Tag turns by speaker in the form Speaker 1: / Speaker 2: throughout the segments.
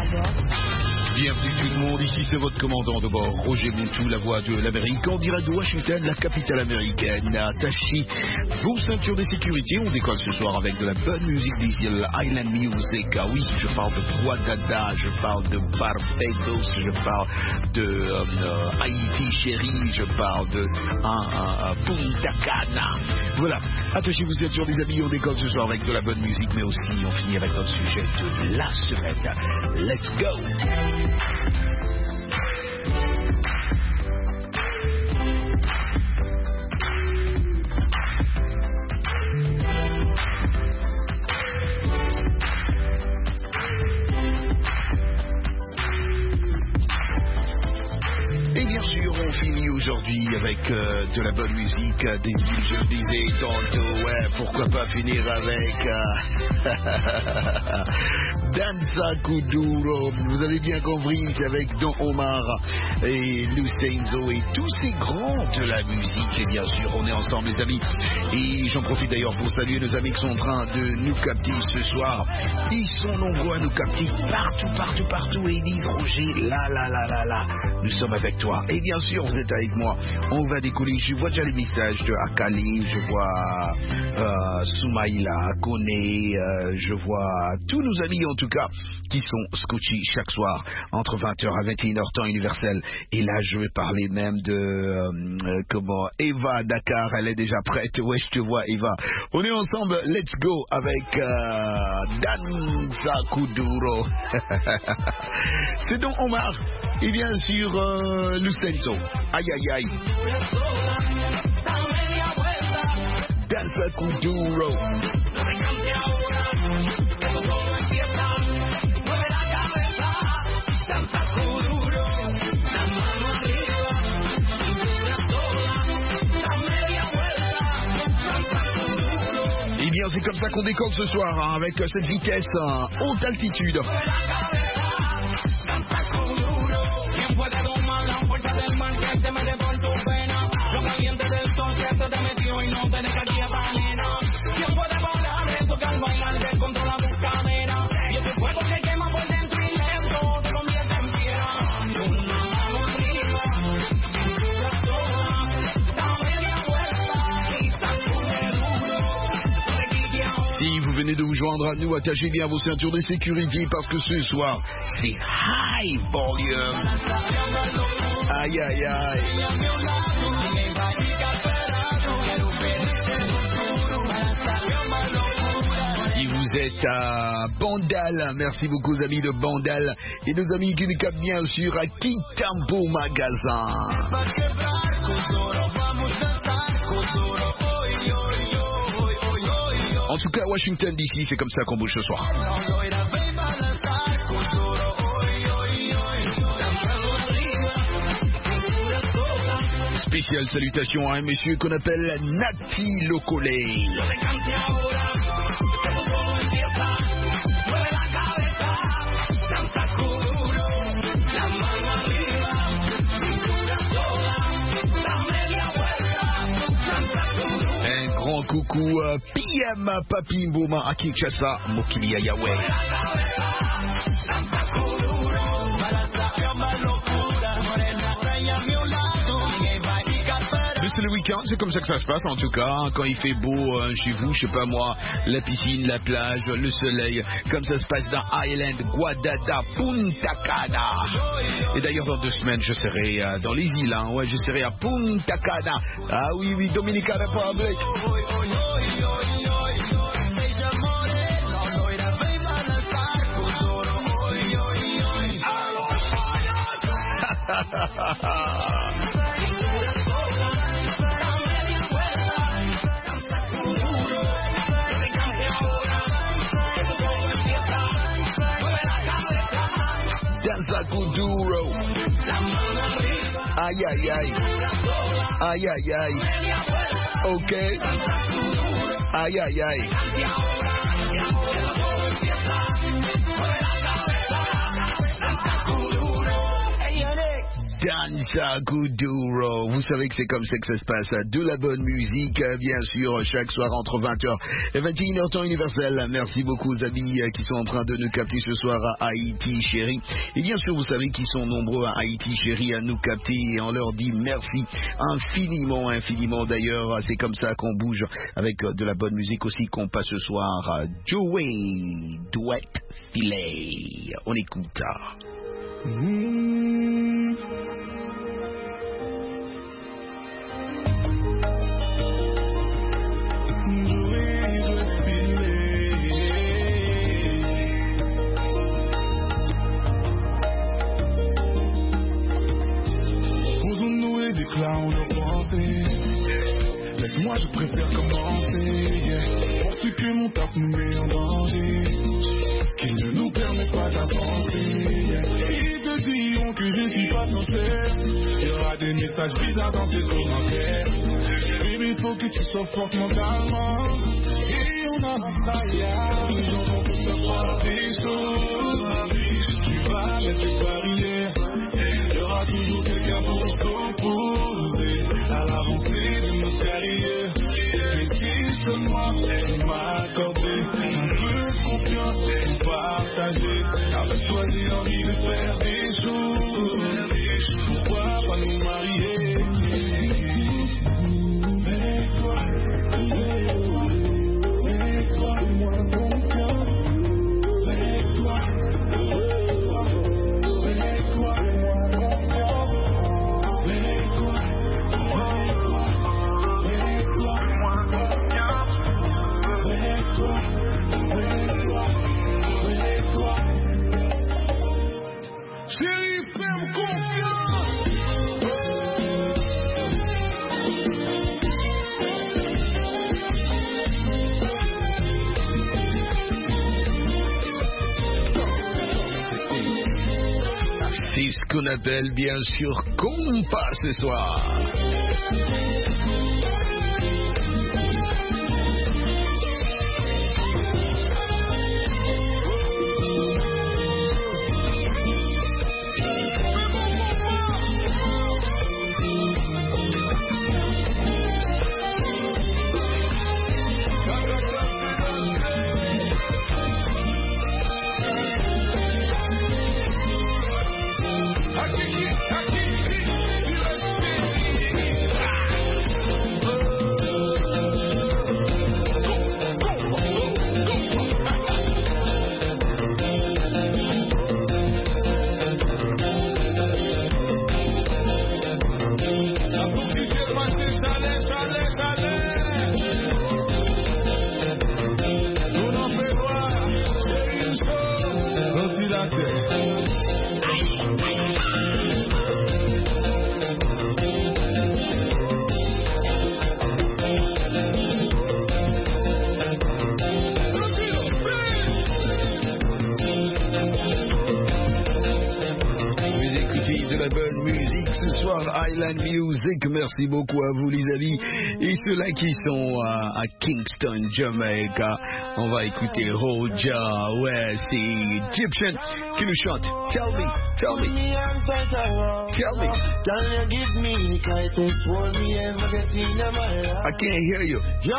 Speaker 1: Bienvenue tout le monde, ici c'est votre commandant de bord, Roger Montou, la voix de l'Amérique, en direct de Washington, la capitale américaine. Attachez vos ceintures de sécurité, on décolle ce soir avec de la bonne musique des îles Island Music. Ah oui, je parle de Guadada, je parle de Barbados, je parle de Haïti chérie, je parle de Punta Cana. Voilà, attachez vos ceintures des amis, on décolle ce soir avec de la bonne musique, mais aussi on finit avec notre sujet de la semaine. Let's go! Et bien sûr, on finit aujourd'hui avec de la bonne musique, des îles, je le disais tantôt, ouais, pourquoi pas finir avec Danza Kuduro, vous avez bien compris, c'est avec Don Omar et Lucenzo et tous ces grands de la musique, et bien sûr, on est ensemble les amis, et j'en profite d'ailleurs pour saluer nos amis qui sont en train de nous capter ce soir, ils sont nombreux à nous capter partout, et ils disent Roger, là, nous sommes avec toi. Et bien sûr, vous êtes avec moi. On va décoller. Je vois déjà les messages de Akali. Je vois Soumaïla, Kone. Je vois tous nos amis, en tout cas, qui sont scotchés chaque soir entre 20h à 21h temps universel. Et là, je vais parler même de Eva Dakar. Elle est déjà prête. Ouais, je te vois, Eva. On est ensemble. Let's go avec Danza Kuduro. C'est donc Omar. Et bien sûr, Lucenzo. Aïe. Danza Kuduro. Et bien, c'est comme ça qu'on décolle ce soir, hein, avec cette vitesse haute altitude. Si vous venez de vous joindre à nous, attachez bien vos ceintures de sécurité parce que ce soir, c'est high volume. Aïe. Et vous êtes à Bandal, merci beaucoup aux amis de Bandal et nos amis qui nous captent bien sûr à Kitambo Magasin. En tout cas, Washington DC, c'est comme ça qu'on bouge ce soir. Spéciale salutation à un monsieur qu'on appelle Nati Locolé. Un grand coucou PM Papi Mboma à Kinshasa, Mokilia Yahweh. C'est le week-end, c'est comme ça que ça se passe en tout cas, hein, quand il fait beau chez vous, je sais pas moi, la piscine, la plage, le soleil, comme ça se passe dans Island, Guadada, Punta Cana. Et d'ailleurs dans 2 semaines je serai dans les îles, hein, ouais, je serai à Punta Cana. Ah oui, Dominican Republic. Danza Kuduro. Aïe. Ok. Aïe. Danza Isa Kuduro. Vous savez que c'est comme ça que ça se passe. De la bonne musique, bien sûr, chaque soir entre 20h et 21h temps universel. Merci beaucoup aux amis qui sont en train de nous capter ce soir à Haïti, chérie. Et bien sûr, vous savez qu'ils sont nombreux à Haïti, chérie, à nous capter. Et on leur dit merci infiniment, infiniment. D'ailleurs, c'est comme ça qu'on bouge avec de la bonne musique aussi qu'on passe ce soir. Joey Duet Filet. On écoute ça.
Speaker 2: Posons-nous et déclarons nos pensées. Laisse-moi, je préfère commencer. Ensuite que mon taf nous met en danger, qu'ils ne nous permettent pas d'avancer. Ils te diront que je ne suis pas sincère. Il y aura des messages bizarres dans tes commentaires. Baby, il faut que tu sois forte mentalement. Et on a vu ça hier. Les gens vont te faire croire des choses. Tu vas mettre des barrières. Il y aura toujours quelqu'un pour s'opposer à l'avancée de notre carrière. Laisse-moi m'accorder un peu de confiance pour partager. Avec toi j'ai envie de faire des choses. Pourquoi pas nous marier? Avec toi, moi confiance. Avec toi, moi chérie, fais-moi confiance.
Speaker 1: C'est ce qu'on appelle bien sûr compas ce soir. Merci beaucoup à vous les amis et ceux-là qui sont à Kingston, Jamaica. On va écouter Roja, ouais, c'est Egyptian qui nous chante. Tell me. I can't hear you.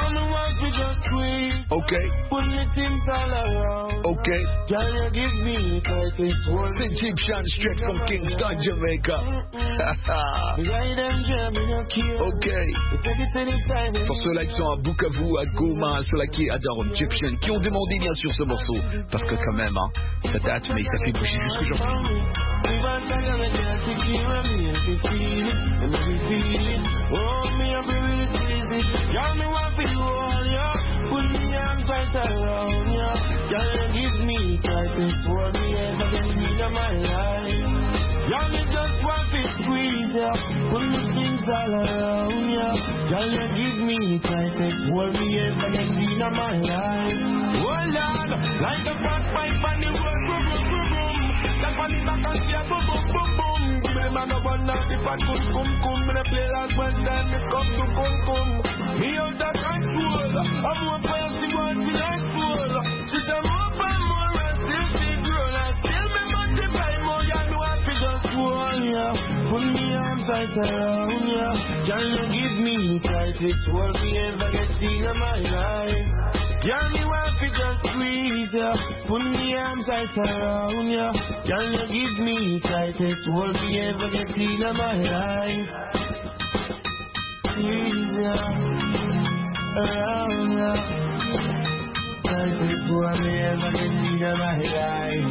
Speaker 1: Okay. Okay. C'est Egyptian straight from Kingston, Jamaica. Ok. Pour ceux-là qui sont à Bukavu, à Goma, ceux-là qui adorent Egyptian, qui ont demandé bien sûr ce morceau, parce que quand même, ça date, mais ça fait bouger jusqu'aujourd'hui.
Speaker 2: Yeah, me just want to squeeze ya, put me things all around ya. Girl, you give me tightness, hold me everything in my life. Oh Lord, like a fast pipe on the road, boom, boom, boom, boom. That's why the back and see a boom, boom, boom, boom. Give me the man of one now, the fat cum, cum, cum. Me the play last one time, me come to cum, cum. Me out of control, I'm more fire, she wants to that soul. She say more and more, and still she grow, and still me multiply more, you know I feel just one, yeah. Put me arms
Speaker 3: sights around ya. Can you give me the tightest hold me ever get seen in my life? Can you want to just squeeze ya? Put me arms tight around ya. Can you give me the tightest hold me ever get seen in my life? Squeeze ya around ya. Tightest hold me ever get seen in my life.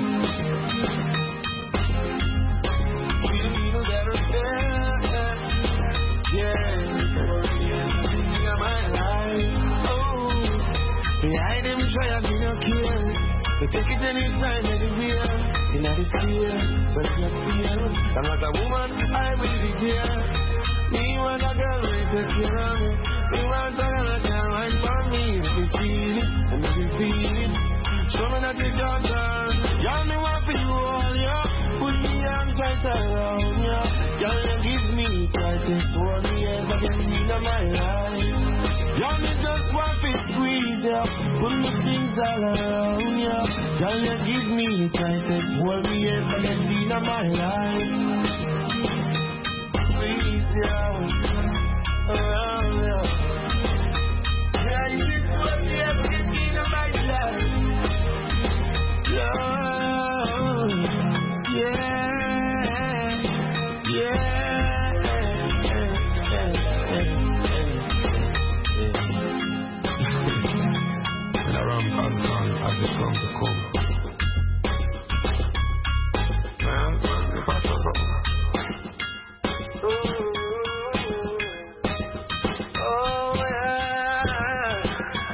Speaker 3: Behind them try and be no care. They take it anytime, anywhere. In the sphere, so it's not fear. I'm not a woman, I will be there. Me want a girl who take care of me. Me want a girl that can wine for me. If you feel it, and if you feel it, show me that you got done. Y'all me want for you all, yeah. Put me arms right around, yeah. Y'all you give me tightest hold me ever get seen in my life. Y'all me just want to squeeze ya, put me things all around ya. Y'all you give me the tightest hold me ever get seen in my life. Squeeze ya, around ya. Yeah, you just hold me ever get seen in my life. Yeah, yeah, yeah. As it comes to come. Man, if I saw something. Oh, yeah.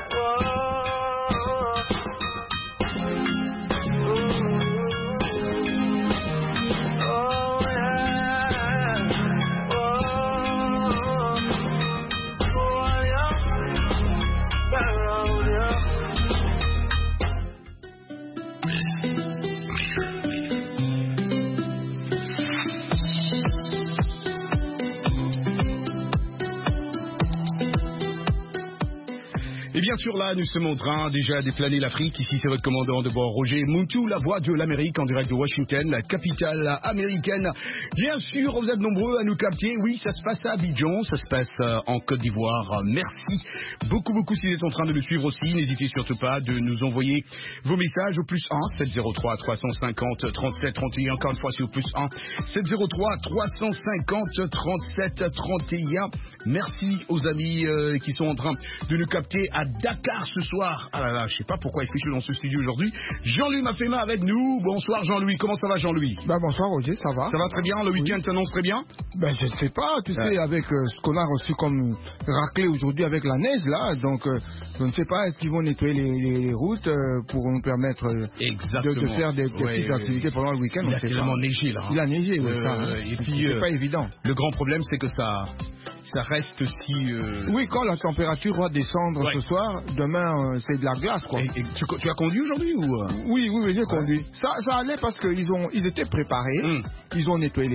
Speaker 1: Et bien sûr là, nous sommes en train déjà de planer l'Afrique. Ici c'est votre commandant de bord Roger Muntu, la voix de l'Amérique en direct de Washington, la capitale américaine. Bien sûr, vous êtes nombreux à nous capter. Oui, ça se passe à Abidjan, ça se passe en Côte d'Ivoire. Merci beaucoup si vous êtes en train de nous suivre aussi. N'hésitez surtout pas de nous envoyer vos messages au plus 1 703 350 37 31. Encore une fois, c'est au plus 1 703 350 37 31. Merci aux amis qui sont en train de nous capter à Dakar ce soir. Ah là là, je sais pas pourquoi il fait chaud dans ce studio aujourd'hui. Jean-Louis Mafema avec nous. Bonsoir Jean-Louis, comment ça va Jean-Louis?
Speaker 4: Bonsoir Roger, ça va?
Speaker 1: Ça va très bien, le week-end s'annonce très bien?
Speaker 4: Je ne sais pas, tu sais, avec ce qu'on a reçu comme raclée aujourd'hui avec la neige là, donc je ne sais pas, est-ce qu'ils vont nettoyer les routes pour nous permettre de faire des petites activités pendant le week-end?
Speaker 1: Il a tellement neigé là.
Speaker 4: Il a neigé, oui,
Speaker 1: et puis
Speaker 4: c'est pas évident.
Speaker 1: Le grand problème c'est que ça reste si...
Speaker 4: Oui, quand la température va descendre ce soir, demain c'est de la glace quoi.
Speaker 1: Et tu as conduit aujourd'hui ou
Speaker 4: Oui, j'ai conduit. Ça allait parce qu'ils étaient préparés. Ils ont nettoyé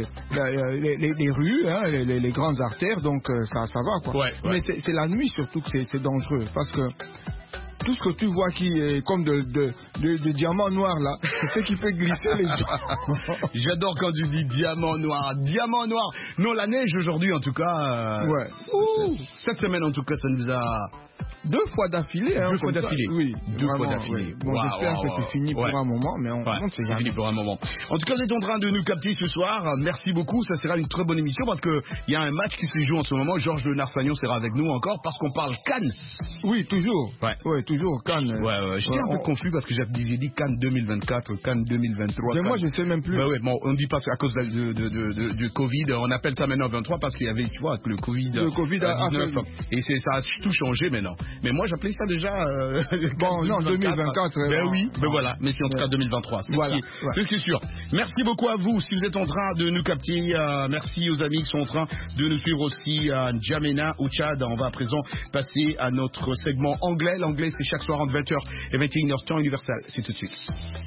Speaker 4: les rues, hein, les grandes artères, donc ça va quoi. Mais c'est la nuit surtout que c'est dangereux parce que tout ce que tu vois qui est comme de diamant noir là, c'est ce qui fait glisser les gens.
Speaker 1: J'adore quand tu dis diamant noir. Diamant noir. Non, la neige aujourd'hui en tout cas. Cette semaine en tout cas, ça nous a...
Speaker 4: 2 fois d'affilée.
Speaker 1: Hein, 2 fois d'affilée.
Speaker 4: Oui,
Speaker 1: 2 fois d'affilée.
Speaker 4: Oui. Bon, j'espère que c'est fini pour un moment, mais
Speaker 1: c'est fini pour un moment. En tout cas, vous êtes en train de nous capter ce soir. Merci beaucoup. Ça sera une très bonne émission parce que il y a un match qui se joue en ce moment. Georges de Narsagnon sera avec nous encore parce qu'on parle Cannes.
Speaker 4: Oui, toujours. Oui, toujours Cannes.
Speaker 1: J'étais un peu confus parce que j'ai dit Cannes 2024, Cannes 2023.
Speaker 4: Mais moi, je sais même plus.
Speaker 1: On dit pas à cause du Covid. On appelle ça maintenant 23 parce qu'il y avait, tu vois, le Covid.
Speaker 4: Le Covid a
Speaker 1: 19. Et ça a tout changé maintenant. Mais moi j'appelais ça déjà
Speaker 4: non 2024
Speaker 1: mais voilà, mais c'est en tout cas 2023, c'est ce qui est sûr. Merci beaucoup à vous si vous êtes en train de nous capter. Merci aux amis qui sont en train de nous suivre aussi à N'Djamena au Tchad. On va à présent passer à notre segment anglais. L'anglais c'est chaque soir entre 20h et 21h temps universel. C'est tout de suite.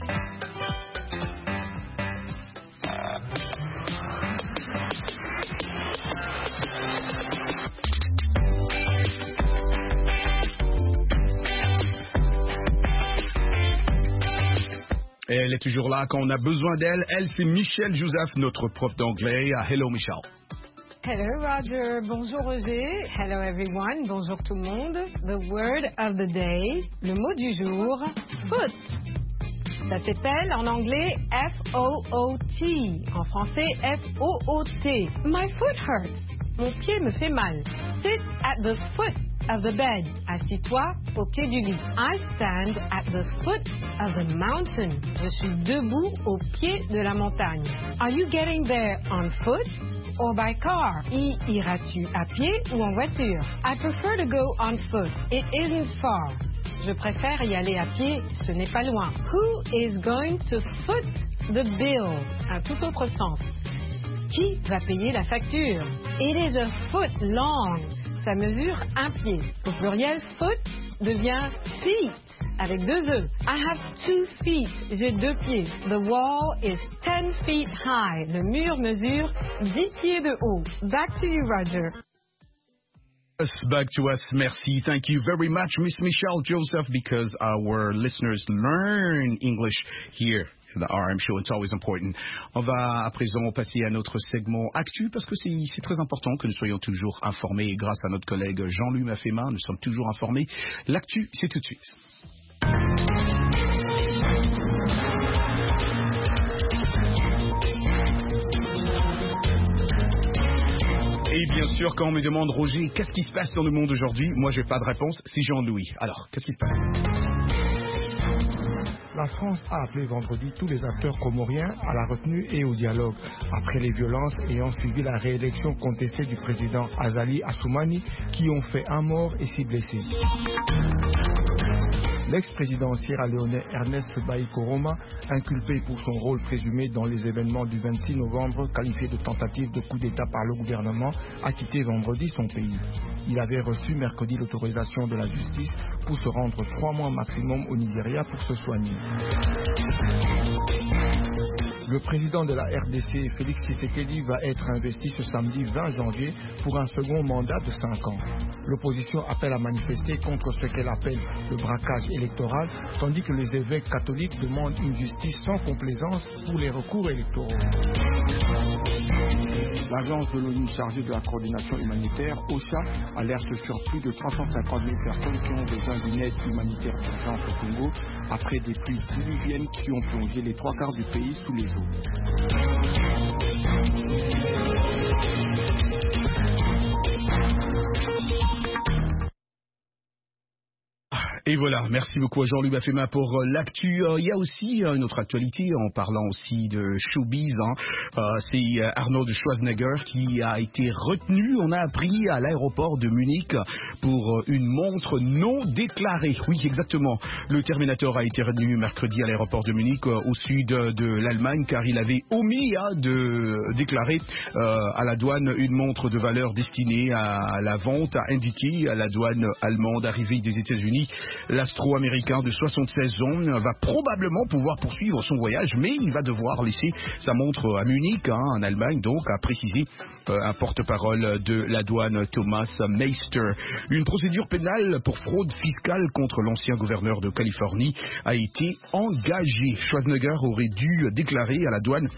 Speaker 1: Et elle est toujours là quand on a besoin d'elle. Elle, c'est Michelle Joseph, notre prof d'anglais. Hello, Michelle.
Speaker 5: Hello Roger, bonjour Roger. Hello everyone, bonjour tout le monde. The word of the day, le mot du jour, foot. Ça s'appelle en anglais F-O-O-T, en français F-O-O-T. My foot hurts. Mon pied me fait mal. Sit at the foot of the bed. Assis-toi au pied du lit. I stand at the foot of the mountain. Je suis debout au pied de la montagne. Are you getting there on foot or by car? Iras-tu à pied ou en voiture? I prefer to go on foot. It isn't far. Je préfère y aller à pied, ce n'est pas loin. Who is going to foot the bill? Un tout autre sens. Qui va payer la facture? It is a foot long. Ça mesure un pied. Au pluriel, foot devient feet avec 2 E. I have 2 feet. J'ai 2 pieds. The wall is 10 feet high. Le mur mesure 10 pieds de haut. Back to you, Roger.
Speaker 1: Back to us, merci. Thank you very much, Miss Michelle Joseph, because our listeners learn English here. The RM Show, it's always important. On va à présent passer à notre segment Actu parce que c'est très important que nous soyons toujours informés et grâce à notre collègue Jean-Louis Mafema, nous sommes toujours informés. L'actu, c'est tout de suite. Et bien sûr, quand on me demande, Roger, qu'est-ce qui se passe dans le monde aujourd'hui? Moi, j'ai pas de réponse, c'est Jean-Louis. Alors, qu'est-ce qui se passe?
Speaker 4: La France a appelé vendredi tous les acteurs comoriens à la retenue et au dialogue, après les violences ayant suivi la réélection contestée du président Azali Assoumani, qui ont fait 1 mort et 6 blessés. L'ex-président sierra-léonais Ernest Bai Koroma, inculpé pour son rôle présumé dans les événements du 26 novembre, qualifié de tentative de coup d'État par le gouvernement, a quitté vendredi son pays. Il avait reçu mercredi l'autorisation de la justice pour se rendre 3 mois maximum au Nigeria pour se soigner. Le président de la RDC, Félix Tshisekedi, va être investi ce samedi 20 janvier pour un second mandat de 5 ans. L'opposition appelle à manifester contre ce qu'elle appelle le braquage électoral, tandis que les évêques catholiques demandent une justice sans complaisance pour les recours électoraux. L'agence de l'ONU chargée de la coordination humanitaire, OCHA, alerte sur plus de 350 000 personnes qui ont besoin d'une aide humanitaire d'urgence au Congo après des pluies diluviennes qui ont plongé les 3/4 du pays sous les eaux.
Speaker 1: Et voilà, merci beaucoup à Jean-Louis Mafema pour l'actu. Il y a aussi une autre actualité en parlant aussi de showbiz. C'est Arnold Schwarzenegger qui a été retenu, on a appris, à l'aéroport de Munich pour une montre non déclarée. Oui, exactement. Le Terminator a été retenu mercredi à l'aéroport de Munich au sud de l'Allemagne car il avait omis de déclarer à la douane une montre de valeur destinée à la vente, a indiqué à la douane allemande arrivée des États-Unis. L'astro-américain de 76 ans va probablement pouvoir poursuivre son voyage, mais il va devoir laisser sa montre à Munich, en Allemagne, donc, a précisé un porte-parole de la douane, Thomas Meister. Une procédure pénale pour fraude fiscale contre l'ancien gouverneur de Californie a été engagée. Schwarzenegger aurait dû déclarer à la douane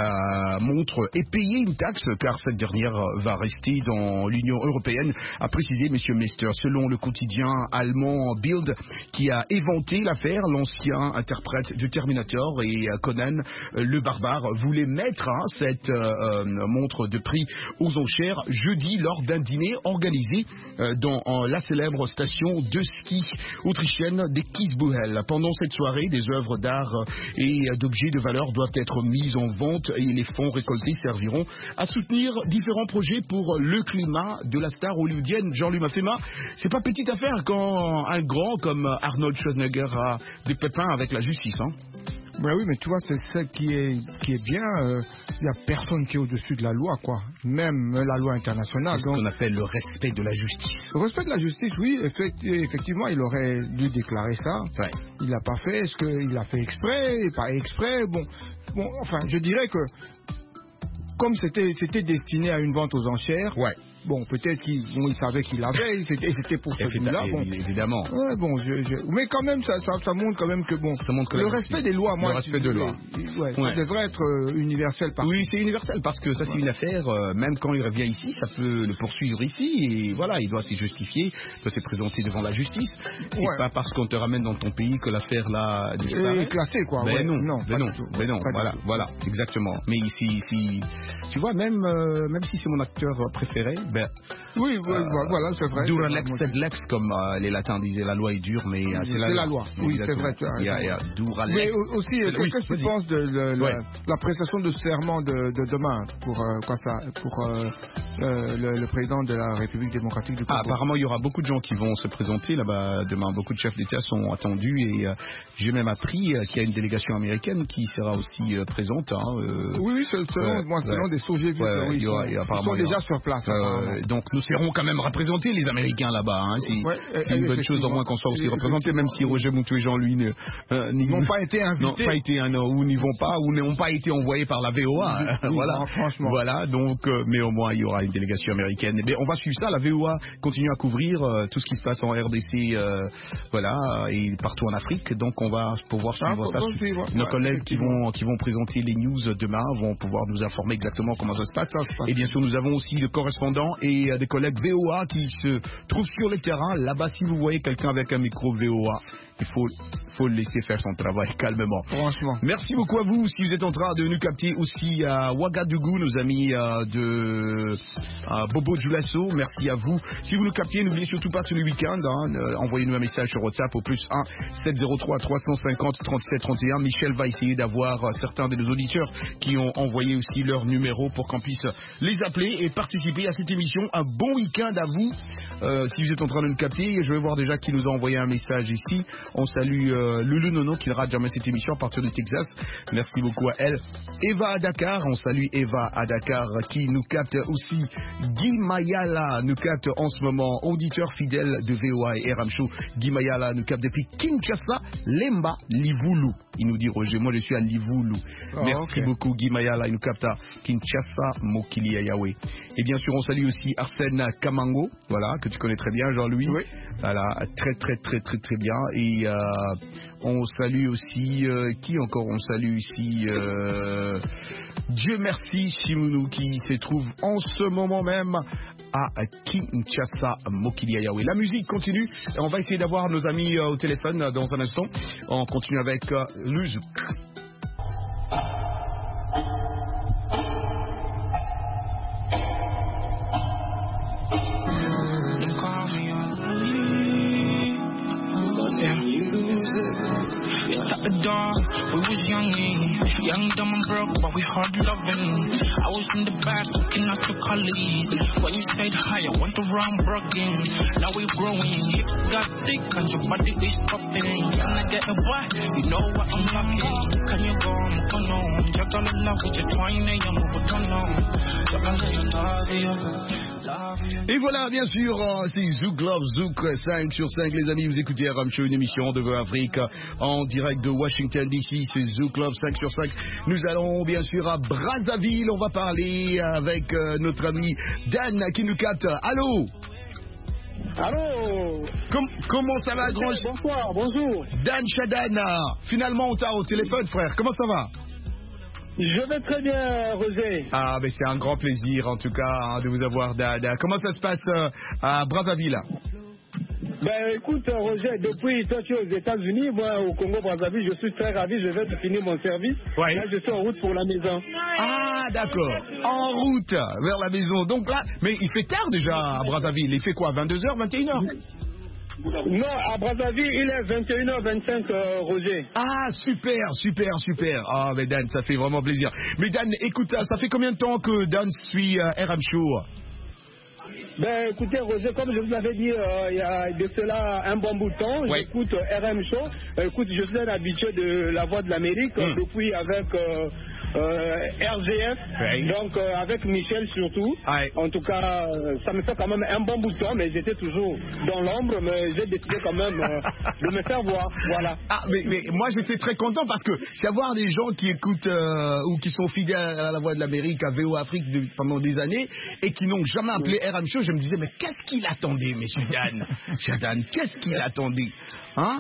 Speaker 1: la montre et payer une taxe, car cette dernière va rester dans l'Union européenne, a précisé M. Meister. Selon le quotidien allemand Bild, qui a éventé l'affaire, l'ancien interprète du Terminator et Conan le Barbare voulait mettre cette montre de prix aux enchères jeudi lors d'un dîner organisé dans la célèbre station de ski autrichienne des Kitzbühel. Pendant cette soirée, des œuvres d'art et d'objets de valeur doivent être mises en vente et les fonds récoltés serviront à soutenir différents projets pour le climat de la star hollywoodienne. Jean-Louis Mafema, c'est pas petite affaire quand un grand comme Arnold Schwarzenegger a des pépins avec la justice,
Speaker 4: Ben oui, mais tu vois, c'est ça qui est bien. Il n'y a personne qui est au-dessus de la loi, quoi. Même la loi internationale.
Speaker 1: C'est ce qu'on appelle le respect de la justice.
Speaker 4: Le respect de la justice, oui. Effectivement, il aurait dû déclarer ça.
Speaker 1: Ouais.
Speaker 4: Il l'a pas fait. Est-ce qu'il a fait exprès? Pas exprès. Bon, enfin, je dirais que comme c'était destiné à une vente aux enchères.
Speaker 1: Ouais.
Speaker 4: bon, peut-être qu'ils savaient qu'il l'avait, c'était pour celui-là. Bon.
Speaker 1: Évidemment.
Speaker 4: Ouais, bon, mais quand même, ça montre quand même que bon, le respect des lois, moi,
Speaker 1: le respect de loi.
Speaker 4: Ça devrait être universel partout.
Speaker 1: Oui, c'est universel parce que ça, c'est une affaire, même quand il revient ici, ça peut le poursuivre ici et voilà, il doit s'y justifier, il doit se présenter devant la justice. C'est pas parce qu'on te ramène dans ton pays que l'affaire là
Speaker 4: est classée, quoi.
Speaker 1: Ben non, voilà, exactement. Mais ici, tu vois, même si c'est mon acteur préféré,
Speaker 4: voilà, c'est vrai.
Speaker 1: Dura lex sed lex, comme les latins disaient, la loi est dure, mais c'est la loi.
Speaker 4: Oui, c'est vrai.
Speaker 1: Il y a dura lex.
Speaker 4: Mais aussi, qu'est-ce que tu penses de la prestation de serment de demain pour le président de la République démocratique du Congo?
Speaker 1: Apparemment, il y aura beaucoup de gens qui vont se présenter là-bas demain. Beaucoup de chefs d'État sont attendus et j'ai même appris qu'il y a une délégation américaine qui sera aussi présente.
Speaker 4: Oui, selon des sources, ils sont déjà sur place.
Speaker 1: Donc nous serons quand même représentés, les Américains là-bas. C'est une bonne chose au moins qu'on soit aussi représentés, même si Roger Moutou et Jean-Louis
Speaker 4: n'ont pas été invités,
Speaker 1: ou n'y vont pas, ou n'ont pas été envoyés par la VOA. Voilà.
Speaker 4: Non, franchement.
Speaker 1: Voilà. Donc, mais au moins il y aura une délégation américaine. Mais on va suivre ça. La VOA continue à couvrir tout ce qui se passe en RDC, et partout en Afrique. Donc on va pouvoir suivre ça. Nos collègues qui vont présenter les news demain vont pouvoir nous informer exactement comment ça se passe. Et bien sûr, nous avons aussi des correspondants et des collègues VOA qui se trouvent sur le terrain. Là-bas, si vous voyez quelqu'un avec un micro VOA, il faut le laisser faire son travail calmement.
Speaker 4: Franchement.
Speaker 1: Merci beaucoup à vous. Si vous êtes en train de nous capter aussi à Ouagadougou, nos amis de Bobo Djoulasso, merci à vous. Si vous nous captez, n'oubliez surtout pas tous les week-ends, envoyez-nous un message sur WhatsApp au +1 703 350 37 31. Michel va essayer d'avoir certains de nos auditeurs qui ont envoyé aussi leur numéro pour qu'on puisse les appeler et participer à cette émission. Un bon week-end à vous. Si vous êtes en train de nous capter, je vais voir déjà qui nous a envoyé un message ici. On salue Loulou Nono qui ne rate jamais cette émission à partir du Texas. Merci beaucoup à elle. Eva à Dakar, on salue Eva à Dakar qui nous capte aussi. Guy Mayala nous capte en ce moment, auditeur fidèle de VOA et RM Show. Guy Mayala nous capte depuis Kinshasa, Lemba, Livulu. Il nous dit Roger, moi je suis à Livulu. Merci beaucoup Guy Mayala, il nous capte à Kinshasa, Mokili Yahweh. Et bien sûr on salue aussi Arsène Kamango, voilà, que tu connais très bien Jean-Louis.
Speaker 4: Oui.
Speaker 1: Voilà, très bien. Et on salue aussi qui encore on salue ici Dieu merci Shimunu qui se trouve en ce moment même à Kinshasa, Mokili Yahweh. La musique continue et on va essayer d'avoir nos amis au téléphone dans un instant. On continue avec Luzouk.
Speaker 6: At the door, we was young, dumb and broke, but we hard loving. I was in the back looking at your colleagues. When you said hi, I went around broken. Now we're growing, hips got thick and your body is popping. Can I get a boy? You know what I'm lacking. Can you go on, come on? You're gonna love what you're trying to, you're gonna love you.
Speaker 1: Et voilà, bien sûr, c'est Zouk Love Zouk 5 sur 5, les amis. Vous écoutez RM Show, une émission de VOA Afrique en direct de Washington DC. C'est Zouk Love 5 sur 5. Nous allons bien sûr à Brazzaville. On va parler avec notre ami Dan qui nous capte. Allô?
Speaker 7: Allô?
Speaker 1: Comment ça va, grand?
Speaker 7: Bonsoir, bonjour.
Speaker 1: Dan Chadan, finalement on t'a au téléphone, frère. Comment ça va?
Speaker 7: Je vais très bien, Roger.
Speaker 1: Ah, mais c'est un grand plaisir, en tout cas, de vous avoir, Dada. Comment ça se passe à Brazzaville?
Speaker 7: Ben, écoute, Roger, depuis toi, tu es aux États-Unis, moi, au Congo-Brazzaville, je suis très ravi, je vais te finir mon service.
Speaker 1: Ouais.
Speaker 7: Là, je suis en route pour la maison.
Speaker 1: Ah, d'accord. En route vers la maison. Donc là, mais il fait tard déjà à Brazzaville. Il fait quoi, 22h, 21h?
Speaker 7: Non, à Brazzaville, il est 21h25, Roger.
Speaker 1: Ah, super. Ah, mais Dan, ça fait vraiment plaisir. Mais Dan, écoute, ça fait combien de temps que Dan suit RM Show?
Speaker 7: Ben, écoutez, Roger, comme je vous avais dit, il y a de cela un bon bout de temps,
Speaker 1: ouais.
Speaker 7: J'écoute RM Show. Écoute, je suis un habitué de la Voix de l'Amérique, depuis avec RGF, donc avec Michel surtout. En tout cas, ça me fait quand même un bon bout de temps, mais j'étais toujours dans l'ombre, mais j'ai décidé quand même de me faire voir. Voilà.
Speaker 1: Mais moi j'étais très content parce que savoir des gens qui écoutent ou qui sont fidèles à la Voix de l'Amérique, à VO Afrique pendant des années et qui n'ont jamais appelé RM Show, je me disais mais qu'est-ce qu'il attendait, monsieur Dan? Shadan, qu'est-ce qu'il attendait? Hein?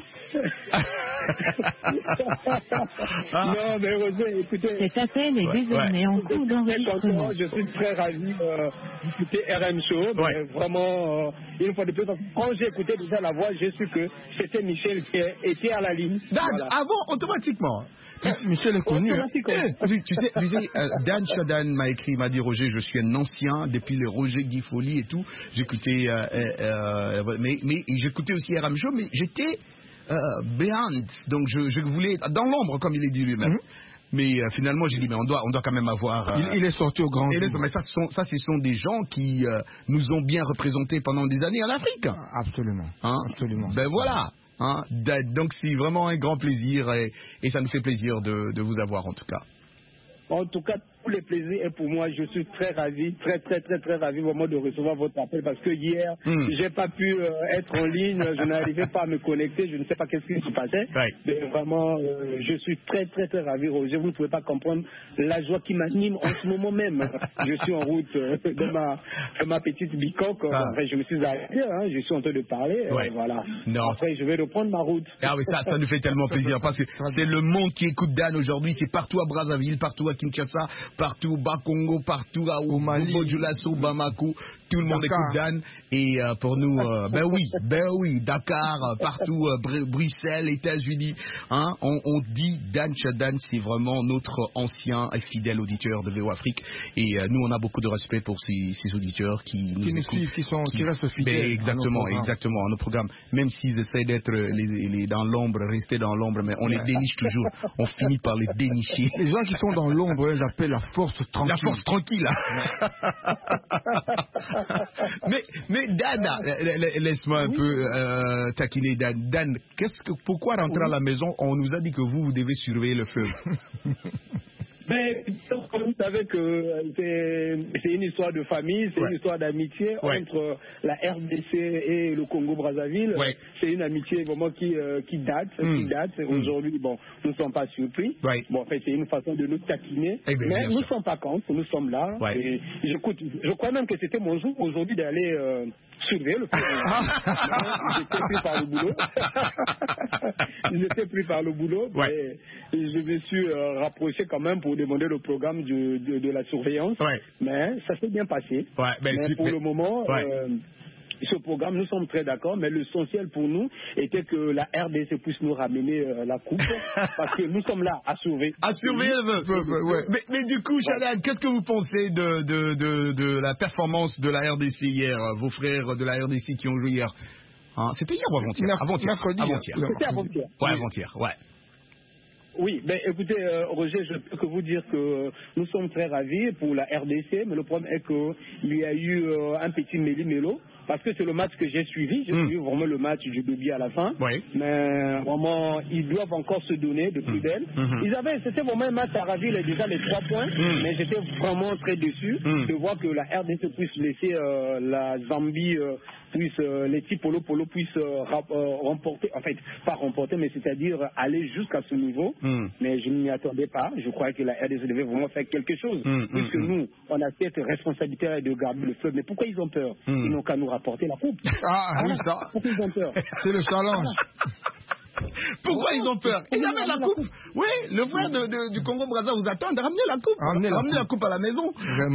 Speaker 7: Non, mais Roger, écoutez.
Speaker 8: Cet appel est désormais en cours d'enregistrement.
Speaker 7: Je suis très ravi d'écouter RM Show. Mais vraiment, une fois de plus, quand j'ai écouté déjà la voix, j'ai su que c'était Michel qui était à la ligne.
Speaker 1: Dan, avant, automatiquement.
Speaker 4: Michel est connu.
Speaker 1: Tu sais, Dan Shadan m'a écrit, m'a dit Roger, je suis un ancien depuis le Roger Guy Folie et tout. J'écoutais, mais j'écoutais aussi RM Show, mais j'étais behind, donc je voulais dans l'ombre comme il est dit lui-même. Mais finalement j'ai dit mais on doit quand même avoir.
Speaker 4: Il est sorti au grand jour.
Speaker 1: Mais ça ce sont des gens qui nous ont bien représentés pendant des années en Afrique.
Speaker 4: Absolument.
Speaker 1: Hein? Absolument. Ben voilà. Hein? Donc c'est vraiment un grand plaisir et ça nous fait plaisir de vous avoir en tout cas.
Speaker 7: En tout cas, tous les plaisirs et pour moi, je suis très ravi, très ravi vraiment de recevoir votre appel parce que hier, j'ai pas pu être en ligne, je n'arrivais pas à me connecter, je ne sais pas qu'est-ce qui se passait. Mais vraiment, je suis très ravi, Roger. Vous ne pouvez pas comprendre la joie qui m'anime en ce moment même. Je suis en route de ma petite bicoque. Après, je me suis arrêté, je suis en train de parler. Voilà.
Speaker 1: Non.
Speaker 7: Après, je vais reprendre ma route.
Speaker 1: Ah oui, ça nous fait tellement plaisir parce que c'est le monde qui écoute Dan aujourd'hui. C'est partout à Brazzaville, partout à Kinshasa, partout au Bas-Congo, partout au Mali, au Bamako, tout le monde écoute Dan. Et pour nous, ben oui, Dakar, partout, Bruxelles, États-Unis, hein, on dit Dan Shadan, c'est vraiment notre ancien et fidèle auditeur de VO Afrique. Et nous, on a beaucoup de respect pour ces auditeurs qui nous écoutent,
Speaker 4: qui restent fidèles.
Speaker 1: Exactement, à nos programmes. Même s'ils essaient d'être dans l'ombre, rester dans l'ombre, mais on les déniche toujours. On finit par les dénicher.
Speaker 4: Les gens qui sont dans l'ombre, ils appellent la force tranquille.
Speaker 1: La force tranquille. mais Dan, laisse-moi un peu taquiner Dan. Dan, pourquoi rentrer à la maison? On nous a dit que vous devez surveiller le feu.
Speaker 7: Mais vous savez que c'est une histoire de famille, c'est une histoire d'amitié entre la RDC et le Congo-Brazzaville. C'est une amitié vraiment qui date. Aujourd'hui, bon, nous ne sommes pas surpris. Bon, en fait, c'est une façon de nous taquiner. Mais nous ne sommes pas contre, nous sommes là. Et je crois même que c'était mon jour aujourd'hui d'aller surveiller le feu. J'étais pris par le boulot. Mais je me suis rapproché quand même pour demander le programme de la surveillance. Mais ça s'est bien passé. Mais pour le moment, ce programme, nous sommes très d'accord, mais l'essentiel pour nous était que la RDC puisse nous ramener la coupe, parce que nous sommes là à surveiller.
Speaker 1: À surveiller le feu. Mais du coup, Shadan, qu'est-ce que vous pensez de la performance de la RDC hier, vos frères de la RDC qui ont joué hier? C'était hier ou avant-hier?
Speaker 7: Avant-hier. C'était avant-hier.
Speaker 1: Avant-hier,
Speaker 7: Oui, ben écoutez, Roger, je peux que vous dire que nous sommes très ravis pour la RDC, mais le problème est qu'il y a eu un petit méli-mélo, parce que c'est le match que j'ai suivi. J'ai suivi vraiment le match du début à la fin. Mais vraiment, ils doivent encore se donner de plus belle. C'était vraiment un match à ravir déjà les 3 points, mais j'étais vraiment très déçu de voir que la RDC puisse laisser la Zambie, les petits Polo puissent remporter, en fait, pas remporter, mais c'est-à-dire aller jusqu'à ce niveau. Mais je ne m'y attendais pas. Je croyais que la RDC devait vraiment faire quelque chose. Puisque nous, on a cette responsabilité de garder le feu. Mais pourquoi ils ont peur? Ils n'ont qu'à nous rapporter la coupe. Pourquoi ils ont peur?
Speaker 4: C'est le challenge.
Speaker 1: Pourquoi ils ont peur? Ils amènent la coupe. Oui, le frère du Congo-Brazza vous attend de ramener la coupe. Ramenez la coupe à la maison.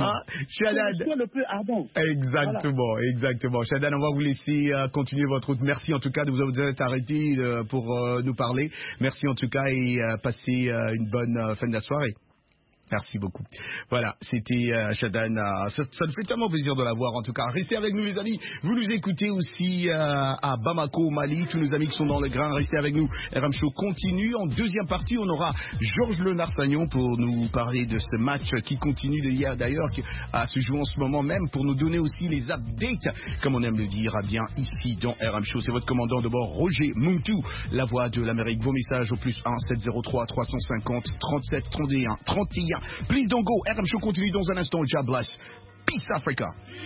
Speaker 7: Shadan. Le plus ardent.
Speaker 1: Exactement. Shadan, on va vous laisser continuer votre route. Merci en tout cas de vous être arrêté pour nous parler. Merci en tout cas et passez une bonne fin de la soirée. Merci beaucoup. Voilà, c'était Shadan. Ça nous fait tellement plaisir de la voir en tout cas. Restez avec nous les amis. Vous nous écoutez aussi à Bamako au Mali. Tous nos amis qui sont dans le grain, restez avec nous. RM Show continue. En deuxième partie, on aura Georges Lenard-Sagnon pour nous parler de ce match qui continue d'hier d'ailleurs, qui se joue en ce moment même, pour nous donner aussi les updates, comme on aime le dire, bien ici dans RM Show. C'est votre commandant de bord, Roger Muntu, la voix de l'Amérique. Vos messages au +1 703 350 37 31 Please don't go. RM Show continue dans un instant. God bless. Peace Africa.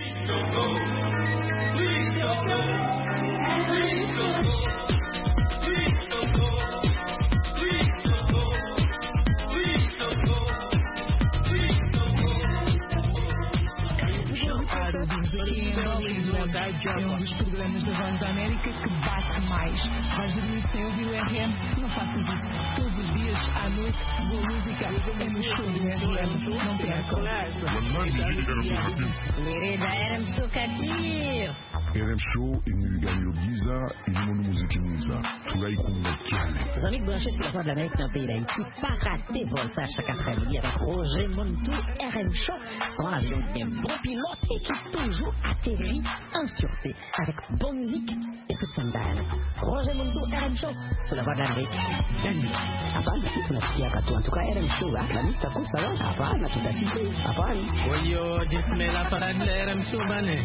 Speaker 8: É um dos programas da Voz da América que bate mais. Vais dormir sem ouvir o RM? Não faças isso. Todos os dias, à noite, boa música. É no show do RM. Não percam.
Speaker 9: RM Show Katir.
Speaker 2: RM Show, il Giza, il monde musique Giza. Tout là, il compte.
Speaker 9: Les amis branchés sur la Voix de l'Amérique dans le pays d'Haïti, pas rater Voltage chaque après-midi avec Roger Montou, RM Show. On a un bon pilote et qui toujours atterrit en sûreté avec bonne musique et toute son dalle. Roger Montou, RM Show sur la Voix de l'Amérique. Apana, tunasikia katu. En tout cas, RM Show, la liste comme ça, apana, tutasikia. Apana.
Speaker 3: Oyo, jismela para RM Show, bane.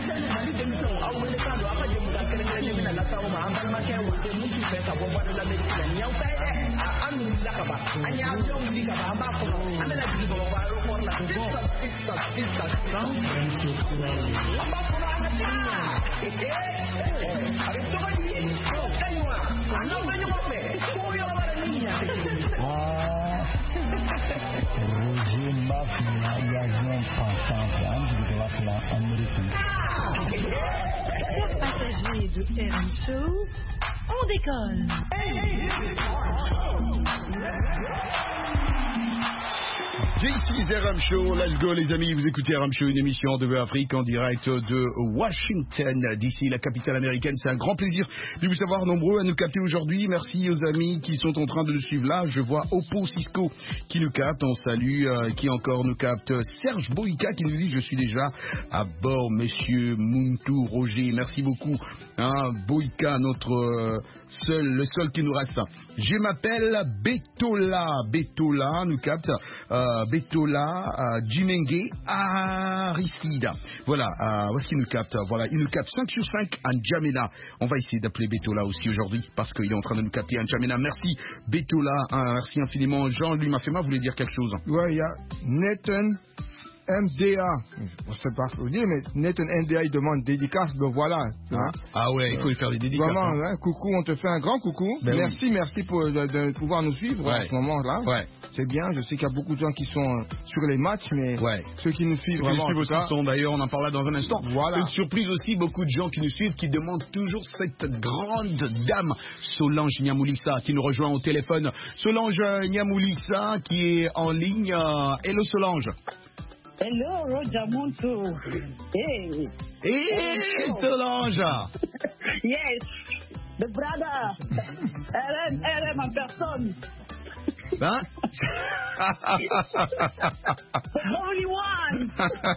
Speaker 8: Chers passagers de RM Show, on décolle.
Speaker 1: JC's RM Show, let's go les amis, vous écoutez RM Show, une émission de Afrique en direct de Washington, d'ici la capitale américaine. C'est un grand plaisir de vous savoir nombreux à nous capter aujourd'hui. Merci aux amis qui sont en train de nous suivre là. Je vois Oppo Cisco qui nous capte, on salue, qui encore nous capte. Serge Boïka qui nous dit je suis déjà à bord, monsieur Muntu Roger. Merci beaucoup, hein, Boïka, notre le seul qui nous reste. Je m'appelle Betola nous capte. Betola, Jimengue, Aristide. Voilà, voici qu'il nous capte. Voilà, il nous capte 5 sur 5 à N'Djamena. On va essayer d'appeler Betola aussi aujourd'hui parce qu'il est en train de nous capter à N'Djamena. Merci Betola, merci infiniment. Jean-Louis Mafema voulait dire quelque chose.
Speaker 4: Ouais, il y a Nathan MDA, je ne sais pas ce que vous dire, mais Nathan MDA il demande dédicace, donc voilà. Hein.
Speaker 1: Ah ouais, il faut lui faire des dédicaces.
Speaker 4: Vraiment, hein, coucou, on te fait un grand coucou. Ben merci pour de pouvoir nous suivre en ce moment-là. Ouais. C'est bien, je sais qu'il y a beaucoup de gens qui sont sur les matchs, mais ceux qui nous suivent vraiment.
Speaker 1: Aussi sont d'ailleurs, on en parlera dans un instant. Voilà. Une surprise aussi, beaucoup de gens qui nous suivent, qui demandent toujours cette grande dame, Solange Niamoulissa, qui nous rejoint au téléphone. Solange Niamoulissa qui est en ligne. Hello Solange.
Speaker 10: Hello, Roger Montou. Hey.
Speaker 1: Hey, Solange.
Speaker 10: Yes, the brother. RM en personne.
Speaker 1: Hein?
Speaker 10: The only one.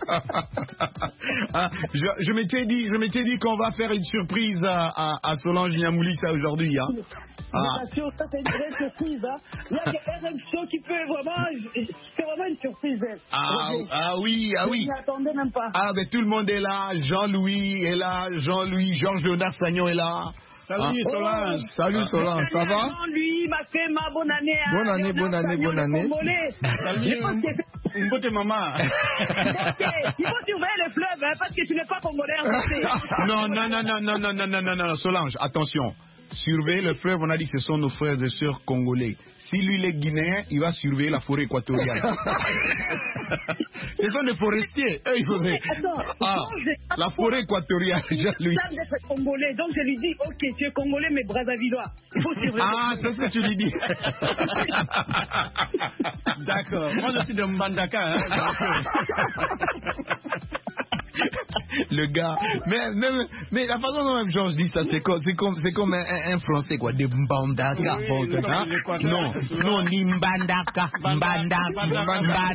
Speaker 1: Je m'étais dit qu'on va faire une surprise à Solange Niamoulissa aujourd'hui. Hein?
Speaker 10: Bien sûr, ça c'est une vraie surprise. Hein. Il y a des RM Show qui peut vraiment, c'est vraiment une surprise.
Speaker 1: Ah oui.
Speaker 10: Je n'y attendais même pas.
Speaker 1: Ah mais tout le monde est là. Jean-Louis est là. Georges Léonard Sagnon est là.
Speaker 4: Salut Solange. Salut Solange, ça va?
Speaker 10: Lui m'a fait ma bonne année.
Speaker 4: Bonne année.
Speaker 10: Salut.
Speaker 1: Une beauté maman.
Speaker 10: Il faut surveiller le fleuve hein, parce que tu n'es pas congolais.
Speaker 1: Non, Solange, attention. Surveiller le fleuve, on a dit que ce sont nos frères et sœurs congolais. Si lui il est guinéen, il va surveiller la forêt équatoriale. Ce sont des forestiers. Eux, il faudrait. La forêt équatoriale, lui.
Speaker 10: Il d'être congolais, donc je lui dis, ok, tu es congolais mais brazzavillois. Il faut surveiller.
Speaker 1: Ah, c'est ce que tu lui dis.
Speaker 3: D'accord. Moi, je suis de Mbandaka. Hein.
Speaker 1: Le gars, mais la façon dont même Georges dit ça, c'est comme un français quoi, de Mbandaka. Non, ni Mbandaka.